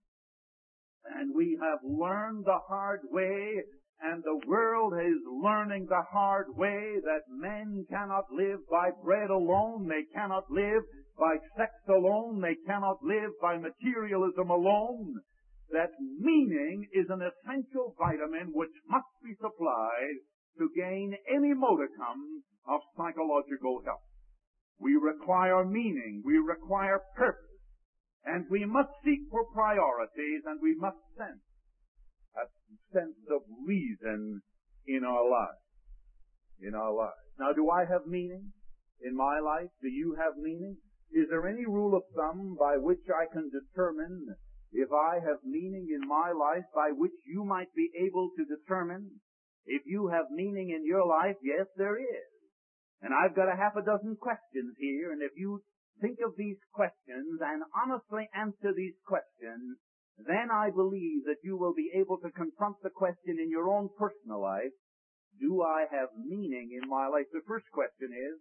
And we have learned the hard way, and the world is learning the hard way, that men cannot live by bread alone, they cannot live by sex alone, they cannot live by materialism alone, that meaning is an essential vitamin which must be supplied to gain any modicum of psychological health. We require meaning, we require purpose, and we must seek for priorities, and we must sense a sense of reason in our lives. In our lives. Now, do I have meaning in my life? Do you have meaning? Is there any rule of thumb by which I can determine if I have meaning in my life, by which you might be able to determine if you have meaning in your life? Yes, there is. And I've got a half a dozen questions here, and if you think of these questions and honestly answer these questions, then I believe that you will be able to confront the question in your own personal life, do I have meaning in my life? The first question is,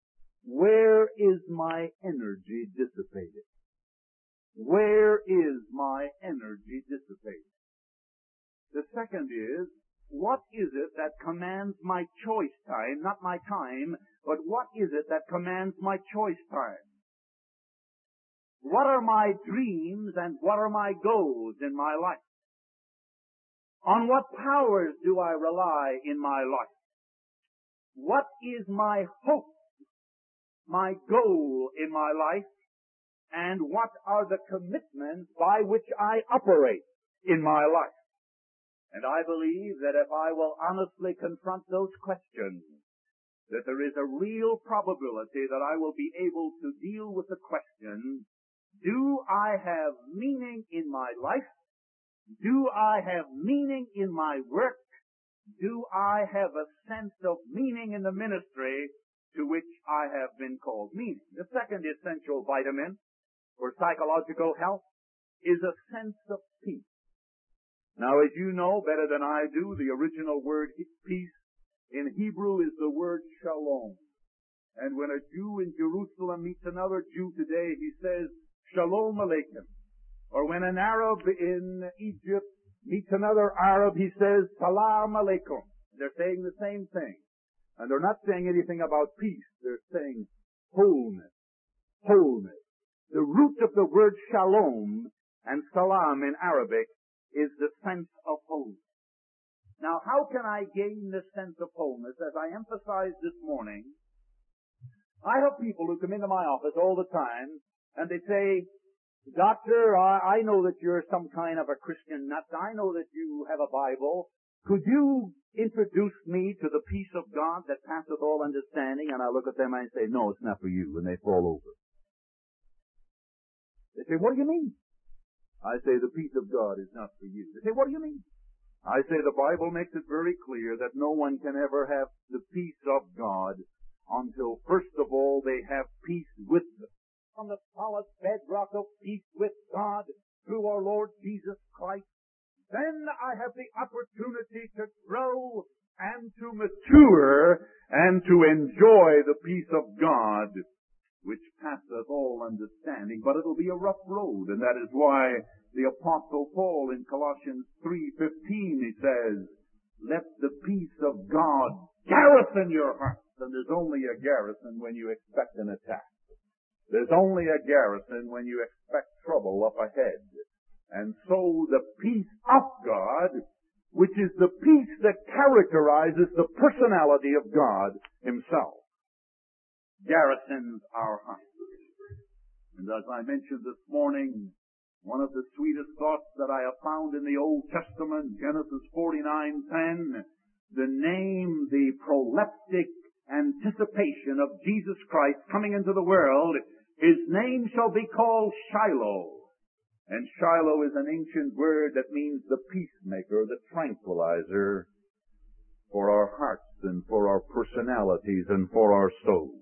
where is my energy dissipated? Where is my energy dissipated? The second is, what is it that commands my choice time? Not my time, but what is it that commands my choice time? What are my dreams and what are my goals in my life? On what powers do I rely in my life? What is my hope, my goal in my life? And what are the commitments by which I operate in my life? And I believe that if I will honestly confront those questions, that there is a real probability that I will be able to deal with the question, do I have meaning in my life? Do I have meaning in my work? Do I have a sense of meaning in the ministry to which I have been called meaning? The second essential vitamin for psychological health is a sense of peace. Now, as you know better than I do, the original word peace in Hebrew is the word shalom. And when a Jew in Jerusalem meets another Jew today, he says, Shalom Aleichem. Or when an Arab in Egypt meets another Arab, he says, Salam Aleikum. They're saying the same thing. And they're not saying anything about peace. They're saying wholeness. Wholeness. The root of the word shalom and salam in Arabic is the sense of wholeness. Now, how can I gain this sense of wholeness? As I emphasized this morning, I have people who come into my office all the time, and they say, Doctor, I, I know that you're some kind of a Christian nut. I know that you have a Bible. Could you introduce me to the peace of God that passeth all understanding? And I look at them and I say, no, it's not for you. And they fall over. They say, what do you mean? I say, the peace of God is not for you. They say, what do you mean? I say, the Bible makes it very clear that no one can ever have the peace of God until, first of all, they have peace with them. On the solid bedrock of peace with God through our Lord Jesus Christ, then I have the opportunity to grow and to mature and to enjoy the peace of God, which passeth all understanding. But it'll be a rough road, and that is why the Apostle Paul in Colossians three fifteen, he says, let the peace of God garrison your hearts. And there's only a garrison when you expect an attack. There's only a garrison when you expect trouble up ahead. And so the peace of God, which is the peace that characterizes the personality of God himself, garrisons our hearts. And as I mentioned this morning, one of the sweetest thoughts that I have found in the Old Testament, Genesis forty-nine ten, the name, the proleptic anticipation of Jesus Christ coming into the world, his name shall be called Shiloh. And Shiloh is an ancient word that means the peacemaker, the tranquilizer for our hearts and for our personalities and for our souls.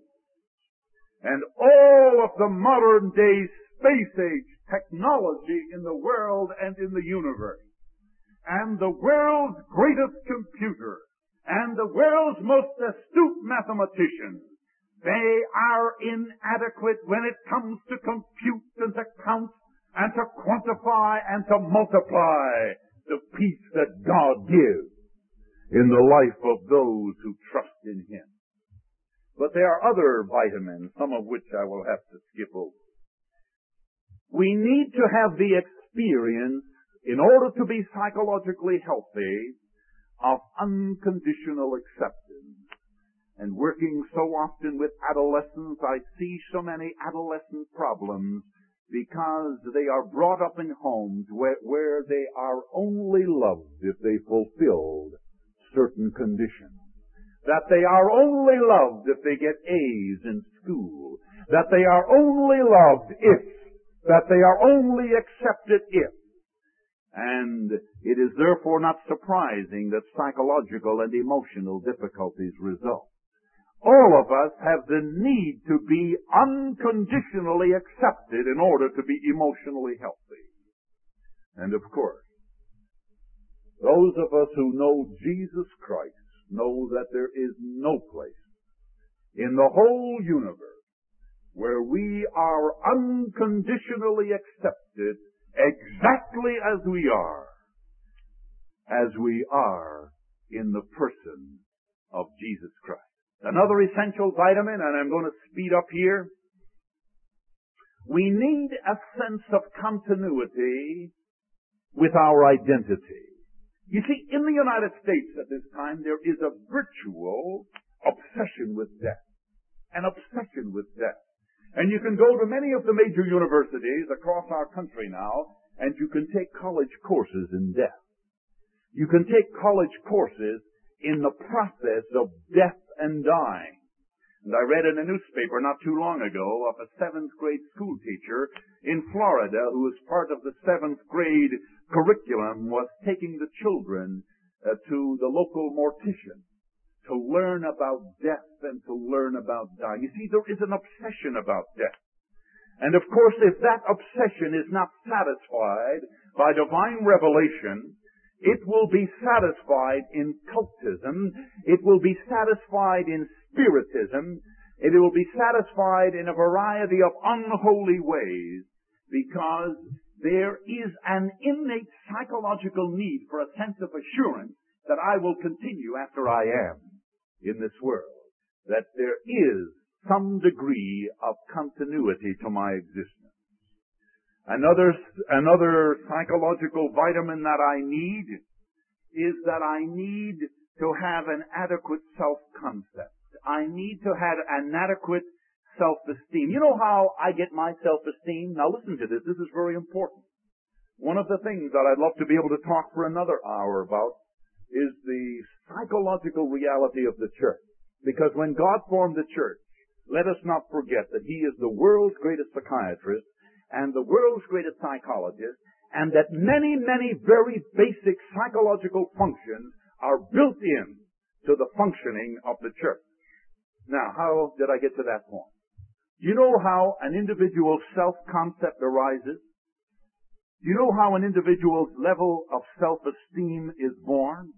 And all of the modern day space age technology in the world and in the universe, and the world's greatest computer, and the world's most astute mathematician, they are inadequate when it comes to compute and to count and to quantify and to multiply the peace that God gives in the life of those who trust in Him. But there are other vitamins, some of which I will have to skip over. We need to have the experience, in order to be psychologically healthy, of unconditional acceptance. And working so often with adolescents, I see so many adolescent problems because they are brought up in homes where, where they are only loved if they fulfilled certain conditions. That they are only loved if they get A's in school. That they are only loved if. That they are only accepted if. And it is therefore not surprising that psychological and emotional difficulties result. All of us have the need to be unconditionally accepted in order to be emotionally healthy. And of course, those of us who know Jesus Christ know that there is no place in the whole universe where we are unconditionally accepted exactly as we are, as we are in the person of Jesus Christ. Another essential vitamin, and I'm going to speed up here. We need a sense of continuity with our identity. You see, in the United States at this time, there is a virtual obsession with death. An obsession with death. And you can go to many of the major universities across our country now, and you can take college courses in death. You can take college courses in the process of death and dying. And I read in a newspaper not too long ago of a seventh grade school teacher in Florida who, as part of the seventh grade curriculum, was taking the children uh, to the local mortician to learn about death and to learn about dying. You see, there is an obsession about death. And of course, if that obsession is not satisfied by divine revelation, it will be satisfied in cultism. It will be satisfied in spiritism. It will be satisfied in a variety of unholy ways, because there is an innate psychological need for a sense of assurance that I will continue after I am in this world, that there is some degree of continuity to my existence. Another, another psychological vitamin that I need is that I need to have an adequate self-concept. I need to have an adequate self-esteem. You know how I get my self-esteem? Now listen to this. This is very important. One of the things that I'd love to be able to talk for another hour about is the psychological reality of the church. Because when God formed the church, let us not forget that He is the world's greatest psychiatrist and the world's greatest psychologist, and that many, many very basic psychological functions are built in to the functioning of the church. Now, how did I get to that point? Do you know how an individual's self-concept arises? Do you know how an individual's level of self-esteem is born?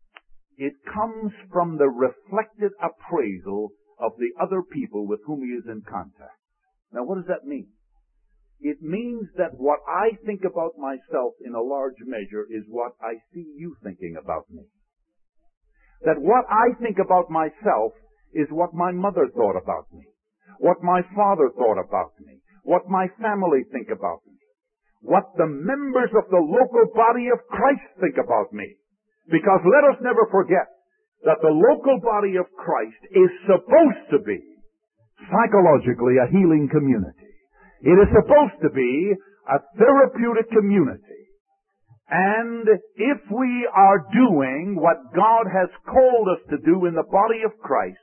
It comes from the reflected appraisal of the other people with whom he is in contact. Now, what does that mean? It means that what I think about myself in a large measure is what I see you thinking about me. That what I think about myself is what my mother thought about me, what my father thought about me, what my family think about me, what the members of the local body of Christ think about me. Because let us never forget that the local body of Christ is supposed to be psychologically a healing community. It is supposed to be a therapeutic community. And if we are doing what God has called us to do in the body of Christ,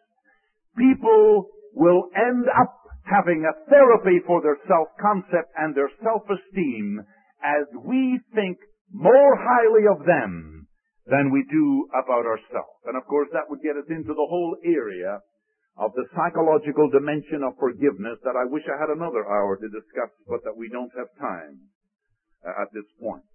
people will end up having a therapy for their self-concept and their self-esteem as we think more highly of them than we do about ourselves. And of course that would get us into the whole area of the psychological dimension of forgiveness that I wish I had another hour to discuss, but that we don't have time uh, at this point.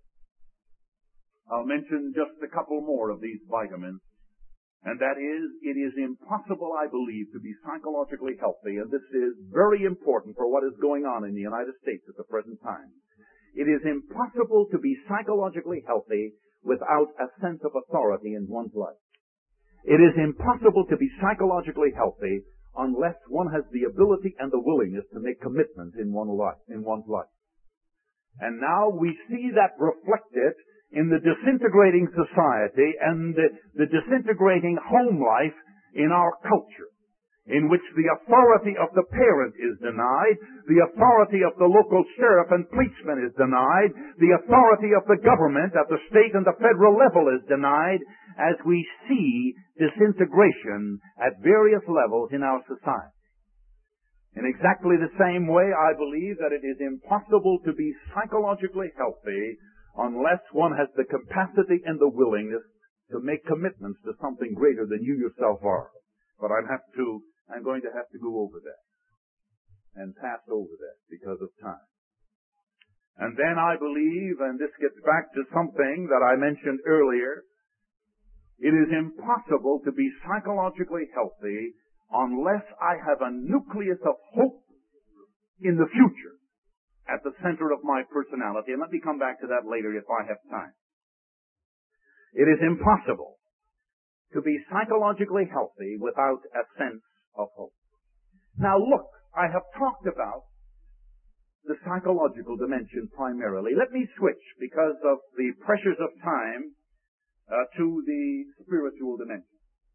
I'll mention just a couple more of these vitamins, and that is, it is impossible, I believe, to be psychologically healthy, and this is very important for what is going on in the United States at the present time. It is impossible to be psychologically healthy without a sense of authority in one's life. It is impossible to be psychologically healthy unless one has the ability and the willingness to make commitments in one life, in one's life. And now we see that reflected in the disintegrating society and the, the disintegrating home life in our culture, in which the authority of the parent is denied, the authority of the local sheriff and policeman is denied, the authority of the government at the state and the federal level is denied, as we see disintegration at various levels in our society. In exactly the same way, I believe that it is impossible to be psychologically healthy unless one has the capacity and the willingness to make commitments to something greater than you yourself are. But I'm have to, I'm going to have to go over that and pass over that because of time. And then I believe, and this gets back to something that I mentioned earlier, it is impossible to be psychologically healthy unless I have a nucleus of hope in the future at the center of my personality. And let me come back to that later if I have time. It is impossible to be psychologically healthy without a sense of hope. Now look, I have talked about the psychological dimension primarily. Let me switch, because of the pressures of time, uh, to the spiritual dimension.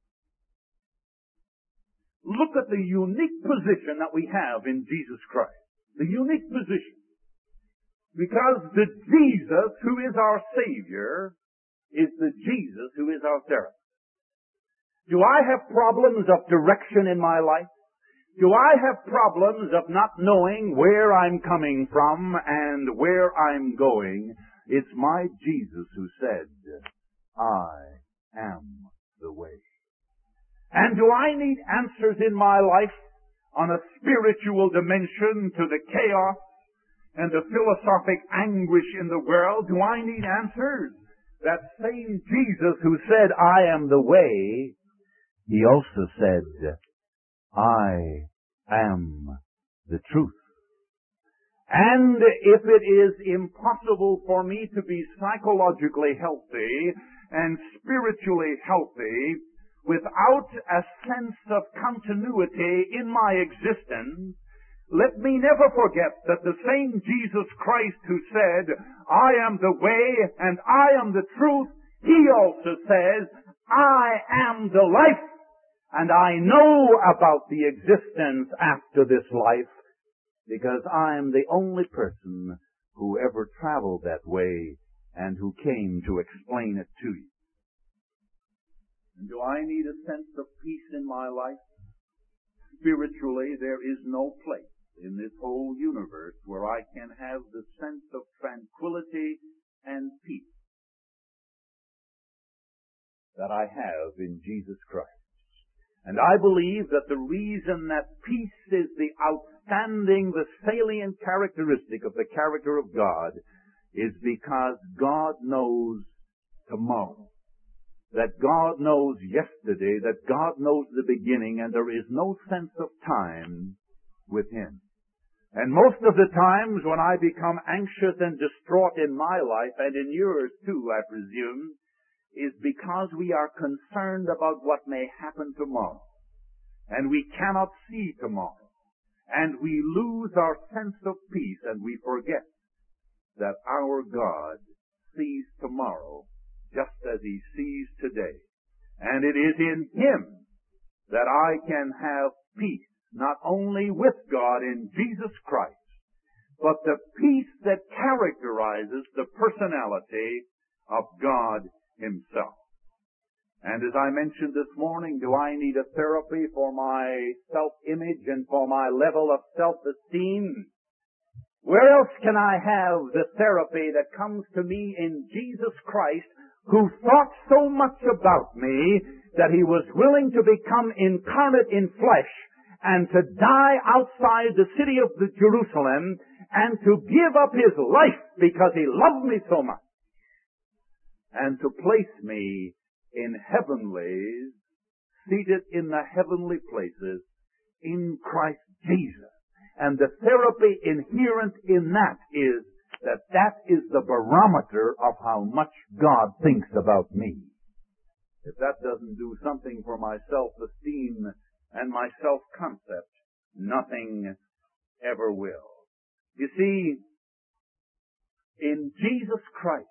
Look at the unique position that we have in Jesus Christ. The unique position. Because the Jesus who is our Savior is the Jesus who is our therapist. Do I have problems of direction in my life? Do I have problems of not knowing where I'm coming from and where I'm going? It's my Jesus who said, I am the way. And do I need answers in my life on a spiritual dimension to the chaos and the philosophic anguish in the world? Do I need answers? That same Jesus who said, I am the way, he also said, I am the truth. And if it is impossible for me to be psychologically healthy and spiritually healthy without a sense of continuity in my existence, let me never forget that the same Jesus Christ who said, I am the way and I am the truth, he also says, I am the life. And I know about the existence after this life because I am the only person who ever traveled that way and who came to explain it to you. And do I need a sense of peace in my life? Spiritually, there is no place in this whole universe where I can have the sense of tranquility and peace that I have in Jesus Christ. And I believe that the reason that peace is the outstanding, the salient characteristic of the character of God is because God knows tomorrow. That God knows yesterday, that God knows the beginning, and there is no sense of time with Him. And most of the times when I become anxious and distraught in my life, and in yours too, I presume, is because we are concerned about what may happen tomorrow. And we cannot see tomorrow. And we lose our sense of peace, and we forget that our God sees tomorrow just as He sees today. And it is in Him that I can have peace, not only with God in Jesus Christ, but the peace that characterizes the personality of God Himself. And as I mentioned this morning, do I need a therapy for my self-image and for my level of self-esteem? Where else can I have the therapy that comes to me in Jesus Christ, who thought so much about me that He was willing to become incarnate in flesh and to die outside the city of the Jerusalem and to give up His life because He loved me so much, and to place me in heavenlies, seated in the heavenly places in Christ Jesus. And the therapy inherent in that is that that is the barometer of how much God thinks about me. If that doesn't do something for my self-esteem and my self-concept, nothing ever will. You see, in Jesus Christ,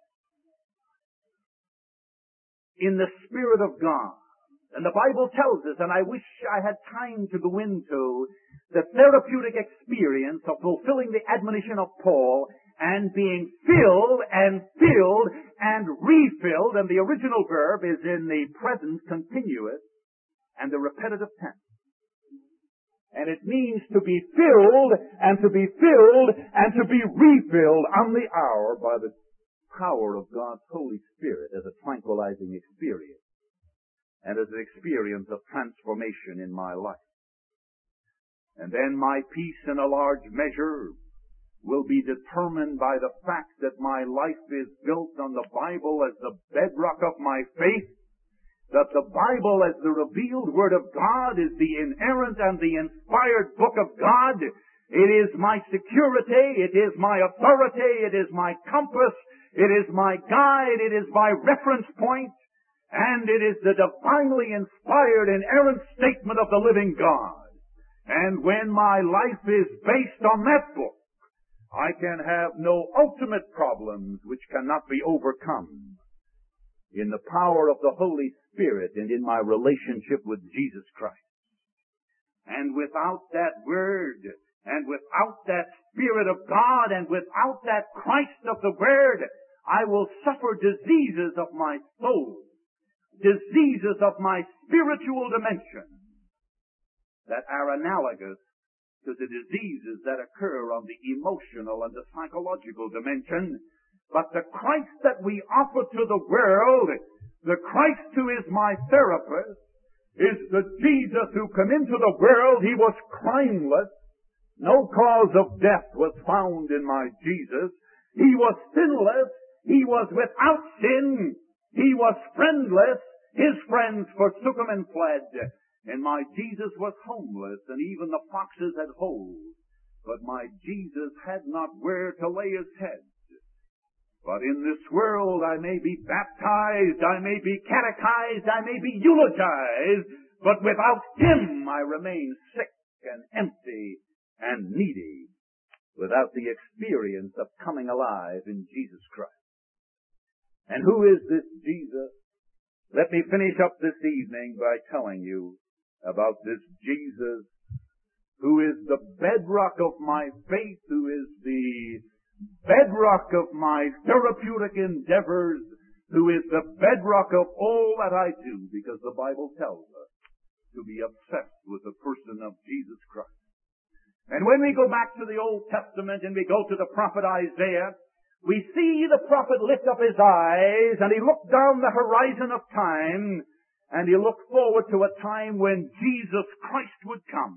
in the Spirit of God, and the Bible tells us, and I wish I had time to go into the therapeutic experience of fulfilling the admonition of Paul and being filled and filled and refilled, and the original verb is in the present continuous and the repetitive tense. And it means to be filled and to be filled and to be refilled on the hour by the power of God's Holy Spirit as a tranquilizing experience and as an experience of transformation in my life. And then my peace in a large measure will be determined by the fact that my life is built on the Bible as the bedrock of my faith, that the Bible as the revealed Word of God is the inerrant and the inspired book of God. It is my security, it is my authority, it is my compass, It is my guide. It is my reference point. And it is the divinely inspired, inerrant statement of the living God. And when my life is based on that book, I can have no ultimate problems which cannot be overcome in the power of the Holy Spirit and in my relationship with Jesus Christ. And without that Word, and without that Spirit of God, and without that Christ of the Word, I will suffer diseases of my soul, diseases of my spiritual dimension that are analogous to the diseases that occur on the emotional and the psychological dimension. But the Christ that we offer to the world, the Christ who is my therapist, is the Jesus who came into the world. He was crimeless. No cause of death was found in my Jesus. He was sinless. He was without sin. He was friendless. His friends forsook him and fled. And my Jesus was homeless, and even the foxes had holes. But my Jesus had not where to lay his head. But in this world I may be baptized, I may be catechized, I may be eulogized, but without him I remain sick and empty and needy, without the experience of coming alive in Jesus Christ. And who is this Jesus? Let me finish up this evening by telling you about this Jesus who is the bedrock of my faith, who is the bedrock of my therapeutic endeavors, who is the bedrock of all that I do, because the Bible tells us to be obsessed with the person of Jesus Christ. And when we go back to the Old Testament and we go to the prophet Isaiah, we see the prophet lift up his eyes and he looked down the horizon of time and he looked forward to a time when Jesus Christ would come.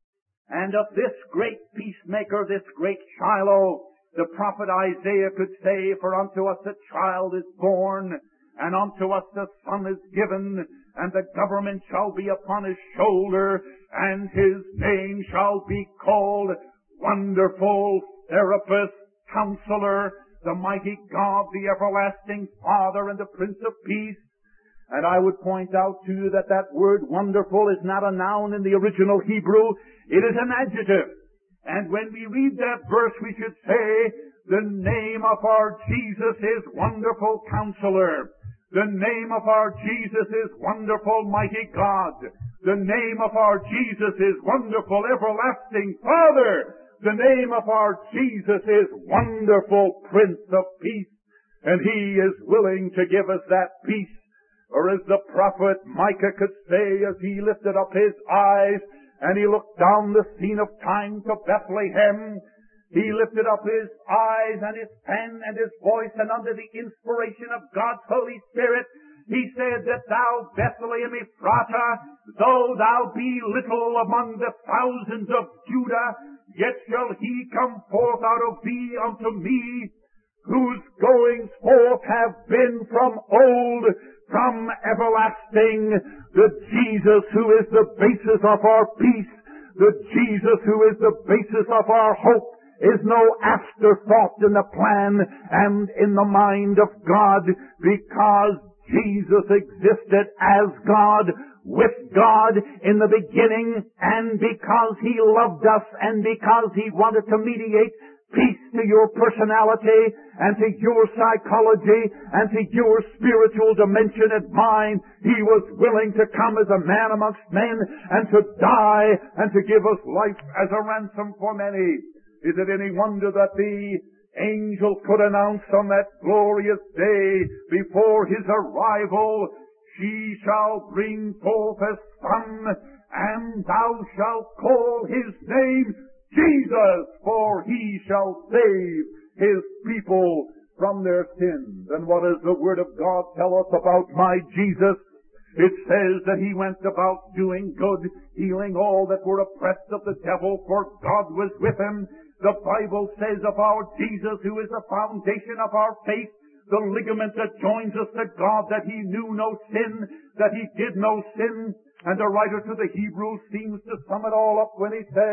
And of this great peacemaker, this great Shiloh, the prophet Isaiah could say, "For unto us a child is born, and unto us a son is given, and the government shall be upon his shoulder, and his name shall be called Wonderful, Therapist, Counselor, the Mighty God, the Everlasting Father, and the Prince of Peace." And I would point out to you that that word wonderful is not a noun in the original Hebrew. It is an adjective. And when we read that verse, we should say, the name of our Jesus is Wonderful Counselor. The name of our Jesus is Wonderful Mighty God. The name of our Jesus is Wonderful Everlasting Father. The name of our Jesus is Wonderful Prince of Peace. And He is willing to give us that peace. Or as the prophet Micah could say as he lifted up his eyes and he looked down the scene of time to Bethlehem, he lifted up his eyes and his pen and his voice, and under the inspiration of God's Holy Spirit, he said that thou, Bethlehem Ephratah, though thou be little among the thousands of Judah, yet shall he come forth out of thee unto me, whose goings forth have been from old, from everlasting, the Jesus who is the basis of our peace, the Jesus who is the basis of our hope, is no afterthought in the plan and in the mind of God, because Jesus existed as God, with God in the beginning, and because He loved us, and because He wanted to mediate peace to your personality and to your psychology and to your spiritual dimension and mind. He was willing to come as a man amongst men and to die and to give us life as a ransom for many. Is it any wonder that the angel could announce on that glorious day before His arrival, "She shall bring forth a son, and thou shalt call His name Jesus, for He shall save His people from their sins." And what does the Word of God tell us about my Jesus? It says that He went about doing good, healing all that were oppressed of the devil, for God was with Him. The Bible says of our Jesus, who is the foundation of our faith, the ligament that joins us to God, that He knew no sin, that He did no sin. And the writer to the Hebrews seems to sum it all up when he says,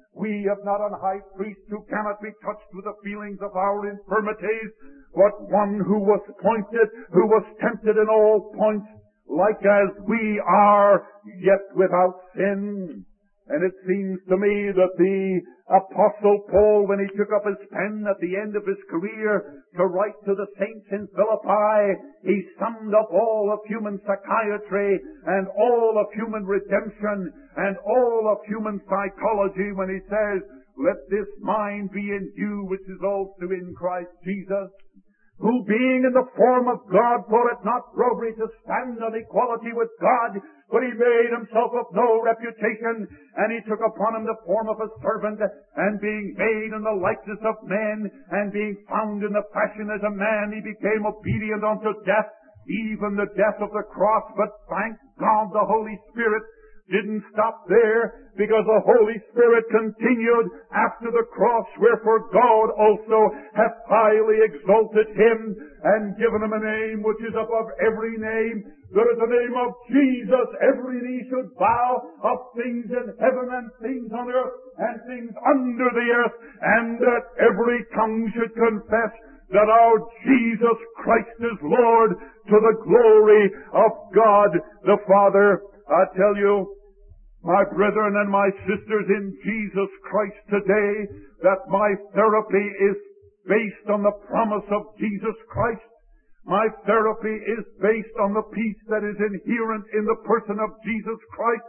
We have not an high priest who cannot be touched with the feelings of our infirmities, but one who was pointed, who was tempted in all points, like as we are, yet without sin. And it seems to me that the Apostle Paul, when he took up his pen at the end of his career to write to the saints in Philippi, he summed up all of human psychiatry and all of human redemption and all of human psychology when he says, "Let this mind be in you which is also in Christ Jesus, who being in the form of God thought it not robbery to stand on equality with God, but he made himself of no reputation, and he took upon him the form of a servant, and being made in the likeness of men, and being found in the fashion as a man, he became obedient unto death, even the death of the cross." But thank God the Holy Spirit didn't stop there, because the Holy Spirit continued after the cross, wherefore God also hath highly exalted him and given him a name which is above every name, that at the name of Jesus every knee should bow, of things in heaven and things on earth and things under the earth, and that every tongue should confess that our Jesus Christ is Lord, to the glory of God the Father. I tell you, my brethren and my sisters in Jesus Christ today, that my therapy is based on the promise of Jesus Christ. My therapy is based on the peace that is inherent in the person of Jesus Christ.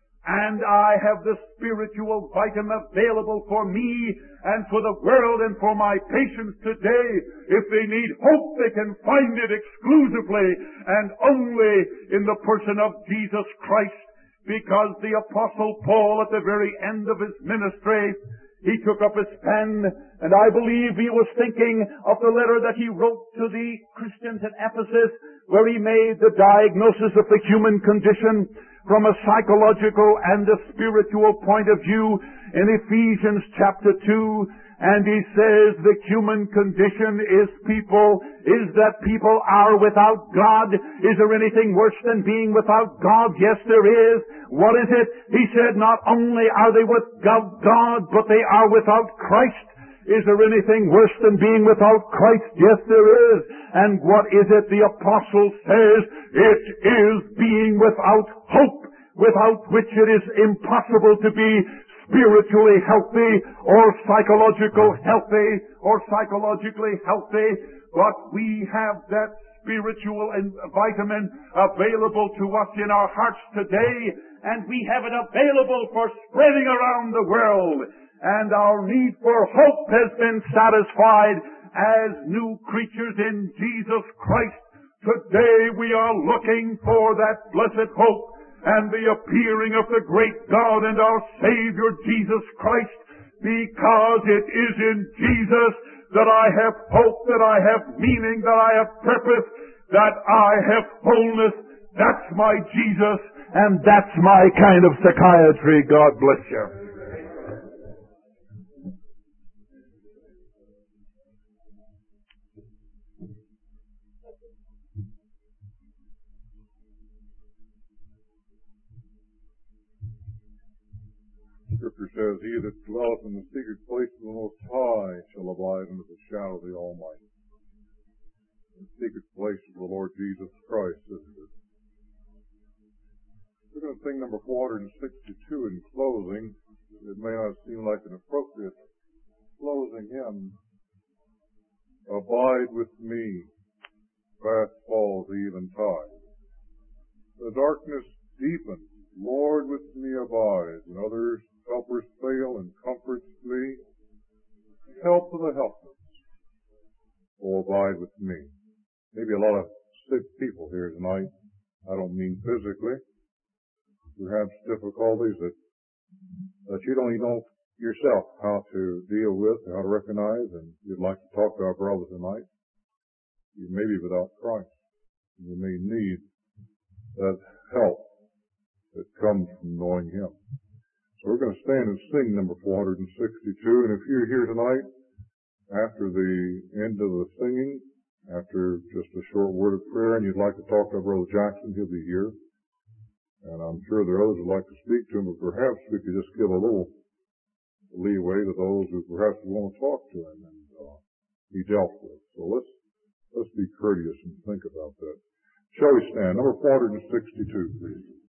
And I have the spiritual vitamin available for me and for the world and for my patients today. If they need hope, they can find it exclusively and only in the person of Jesus Christ. Because the Apostle Paul, at the very end of his ministry, he took up his pen, and I believe he was thinking of the letter that he wrote to the Christians in Ephesus, where he made the diagnosis of the human condition from a psychological and a spiritual point of view in Ephesians chapter two. And he says the human condition is people, is that people are without God. Is there anything worse than being without God? Yes, there is. What is it? He said not only are they without God, but they are without Christ. Is there anything worse than being without Christ? Yes, there is. And what is it? The apostle says it is being without hope, without which it is impossible to be spiritually healthy or psychological healthy or psychologically healthy. But we have that spiritual vitamin available to us in our hearts today, and we have it available for spreading around the world. And our need for hope has been satisfied as new creatures in Jesus Christ. Today we are looking for that blessed hope and the appearing of the great God and our Savior Jesus Christ, because it is in Jesus that I have hope, that I have meaning, that I have purpose, that I have wholeness. That's my Jesus, and that's my kind of psychiatry. God bless you. Scripture says, "He that dwelleth in the secret place of the Most High shall abide under the shadow of the Almighty." The secret place of the Lord Jesus Christ, isn't it? We're going to sing number four hundred sixty-two in closing. It may not seem like an appropriate closing hymn. "Abide with me, fast falls the eventide. The darkness deepens, Lord with me abide, and others helpers fail and comforts flee. Help to the helpless, oh abide with me." Maybe a lot of sick people here tonight. I don't mean physically. Perhaps difficulties that that you don't even know yourself how to deal with, how to recognize, and you'd like to talk to our brother tonight. You may be without Christ. You may need that help that comes from knowing Him. So we're going to stand and sing number four hundred sixty-two. And if you're here tonight, after the end of the singing, after just a short word of prayer, and you'd like to talk to Brother Jackson, he'll be here. And I'm sure there are others who'd like to speak to him, but perhaps we could just give a little leeway to those who perhaps want to talk to him and uh, be dealt with. So let's let's be courteous and think about that. Shall we stand? Number four hundred sixty-two, please.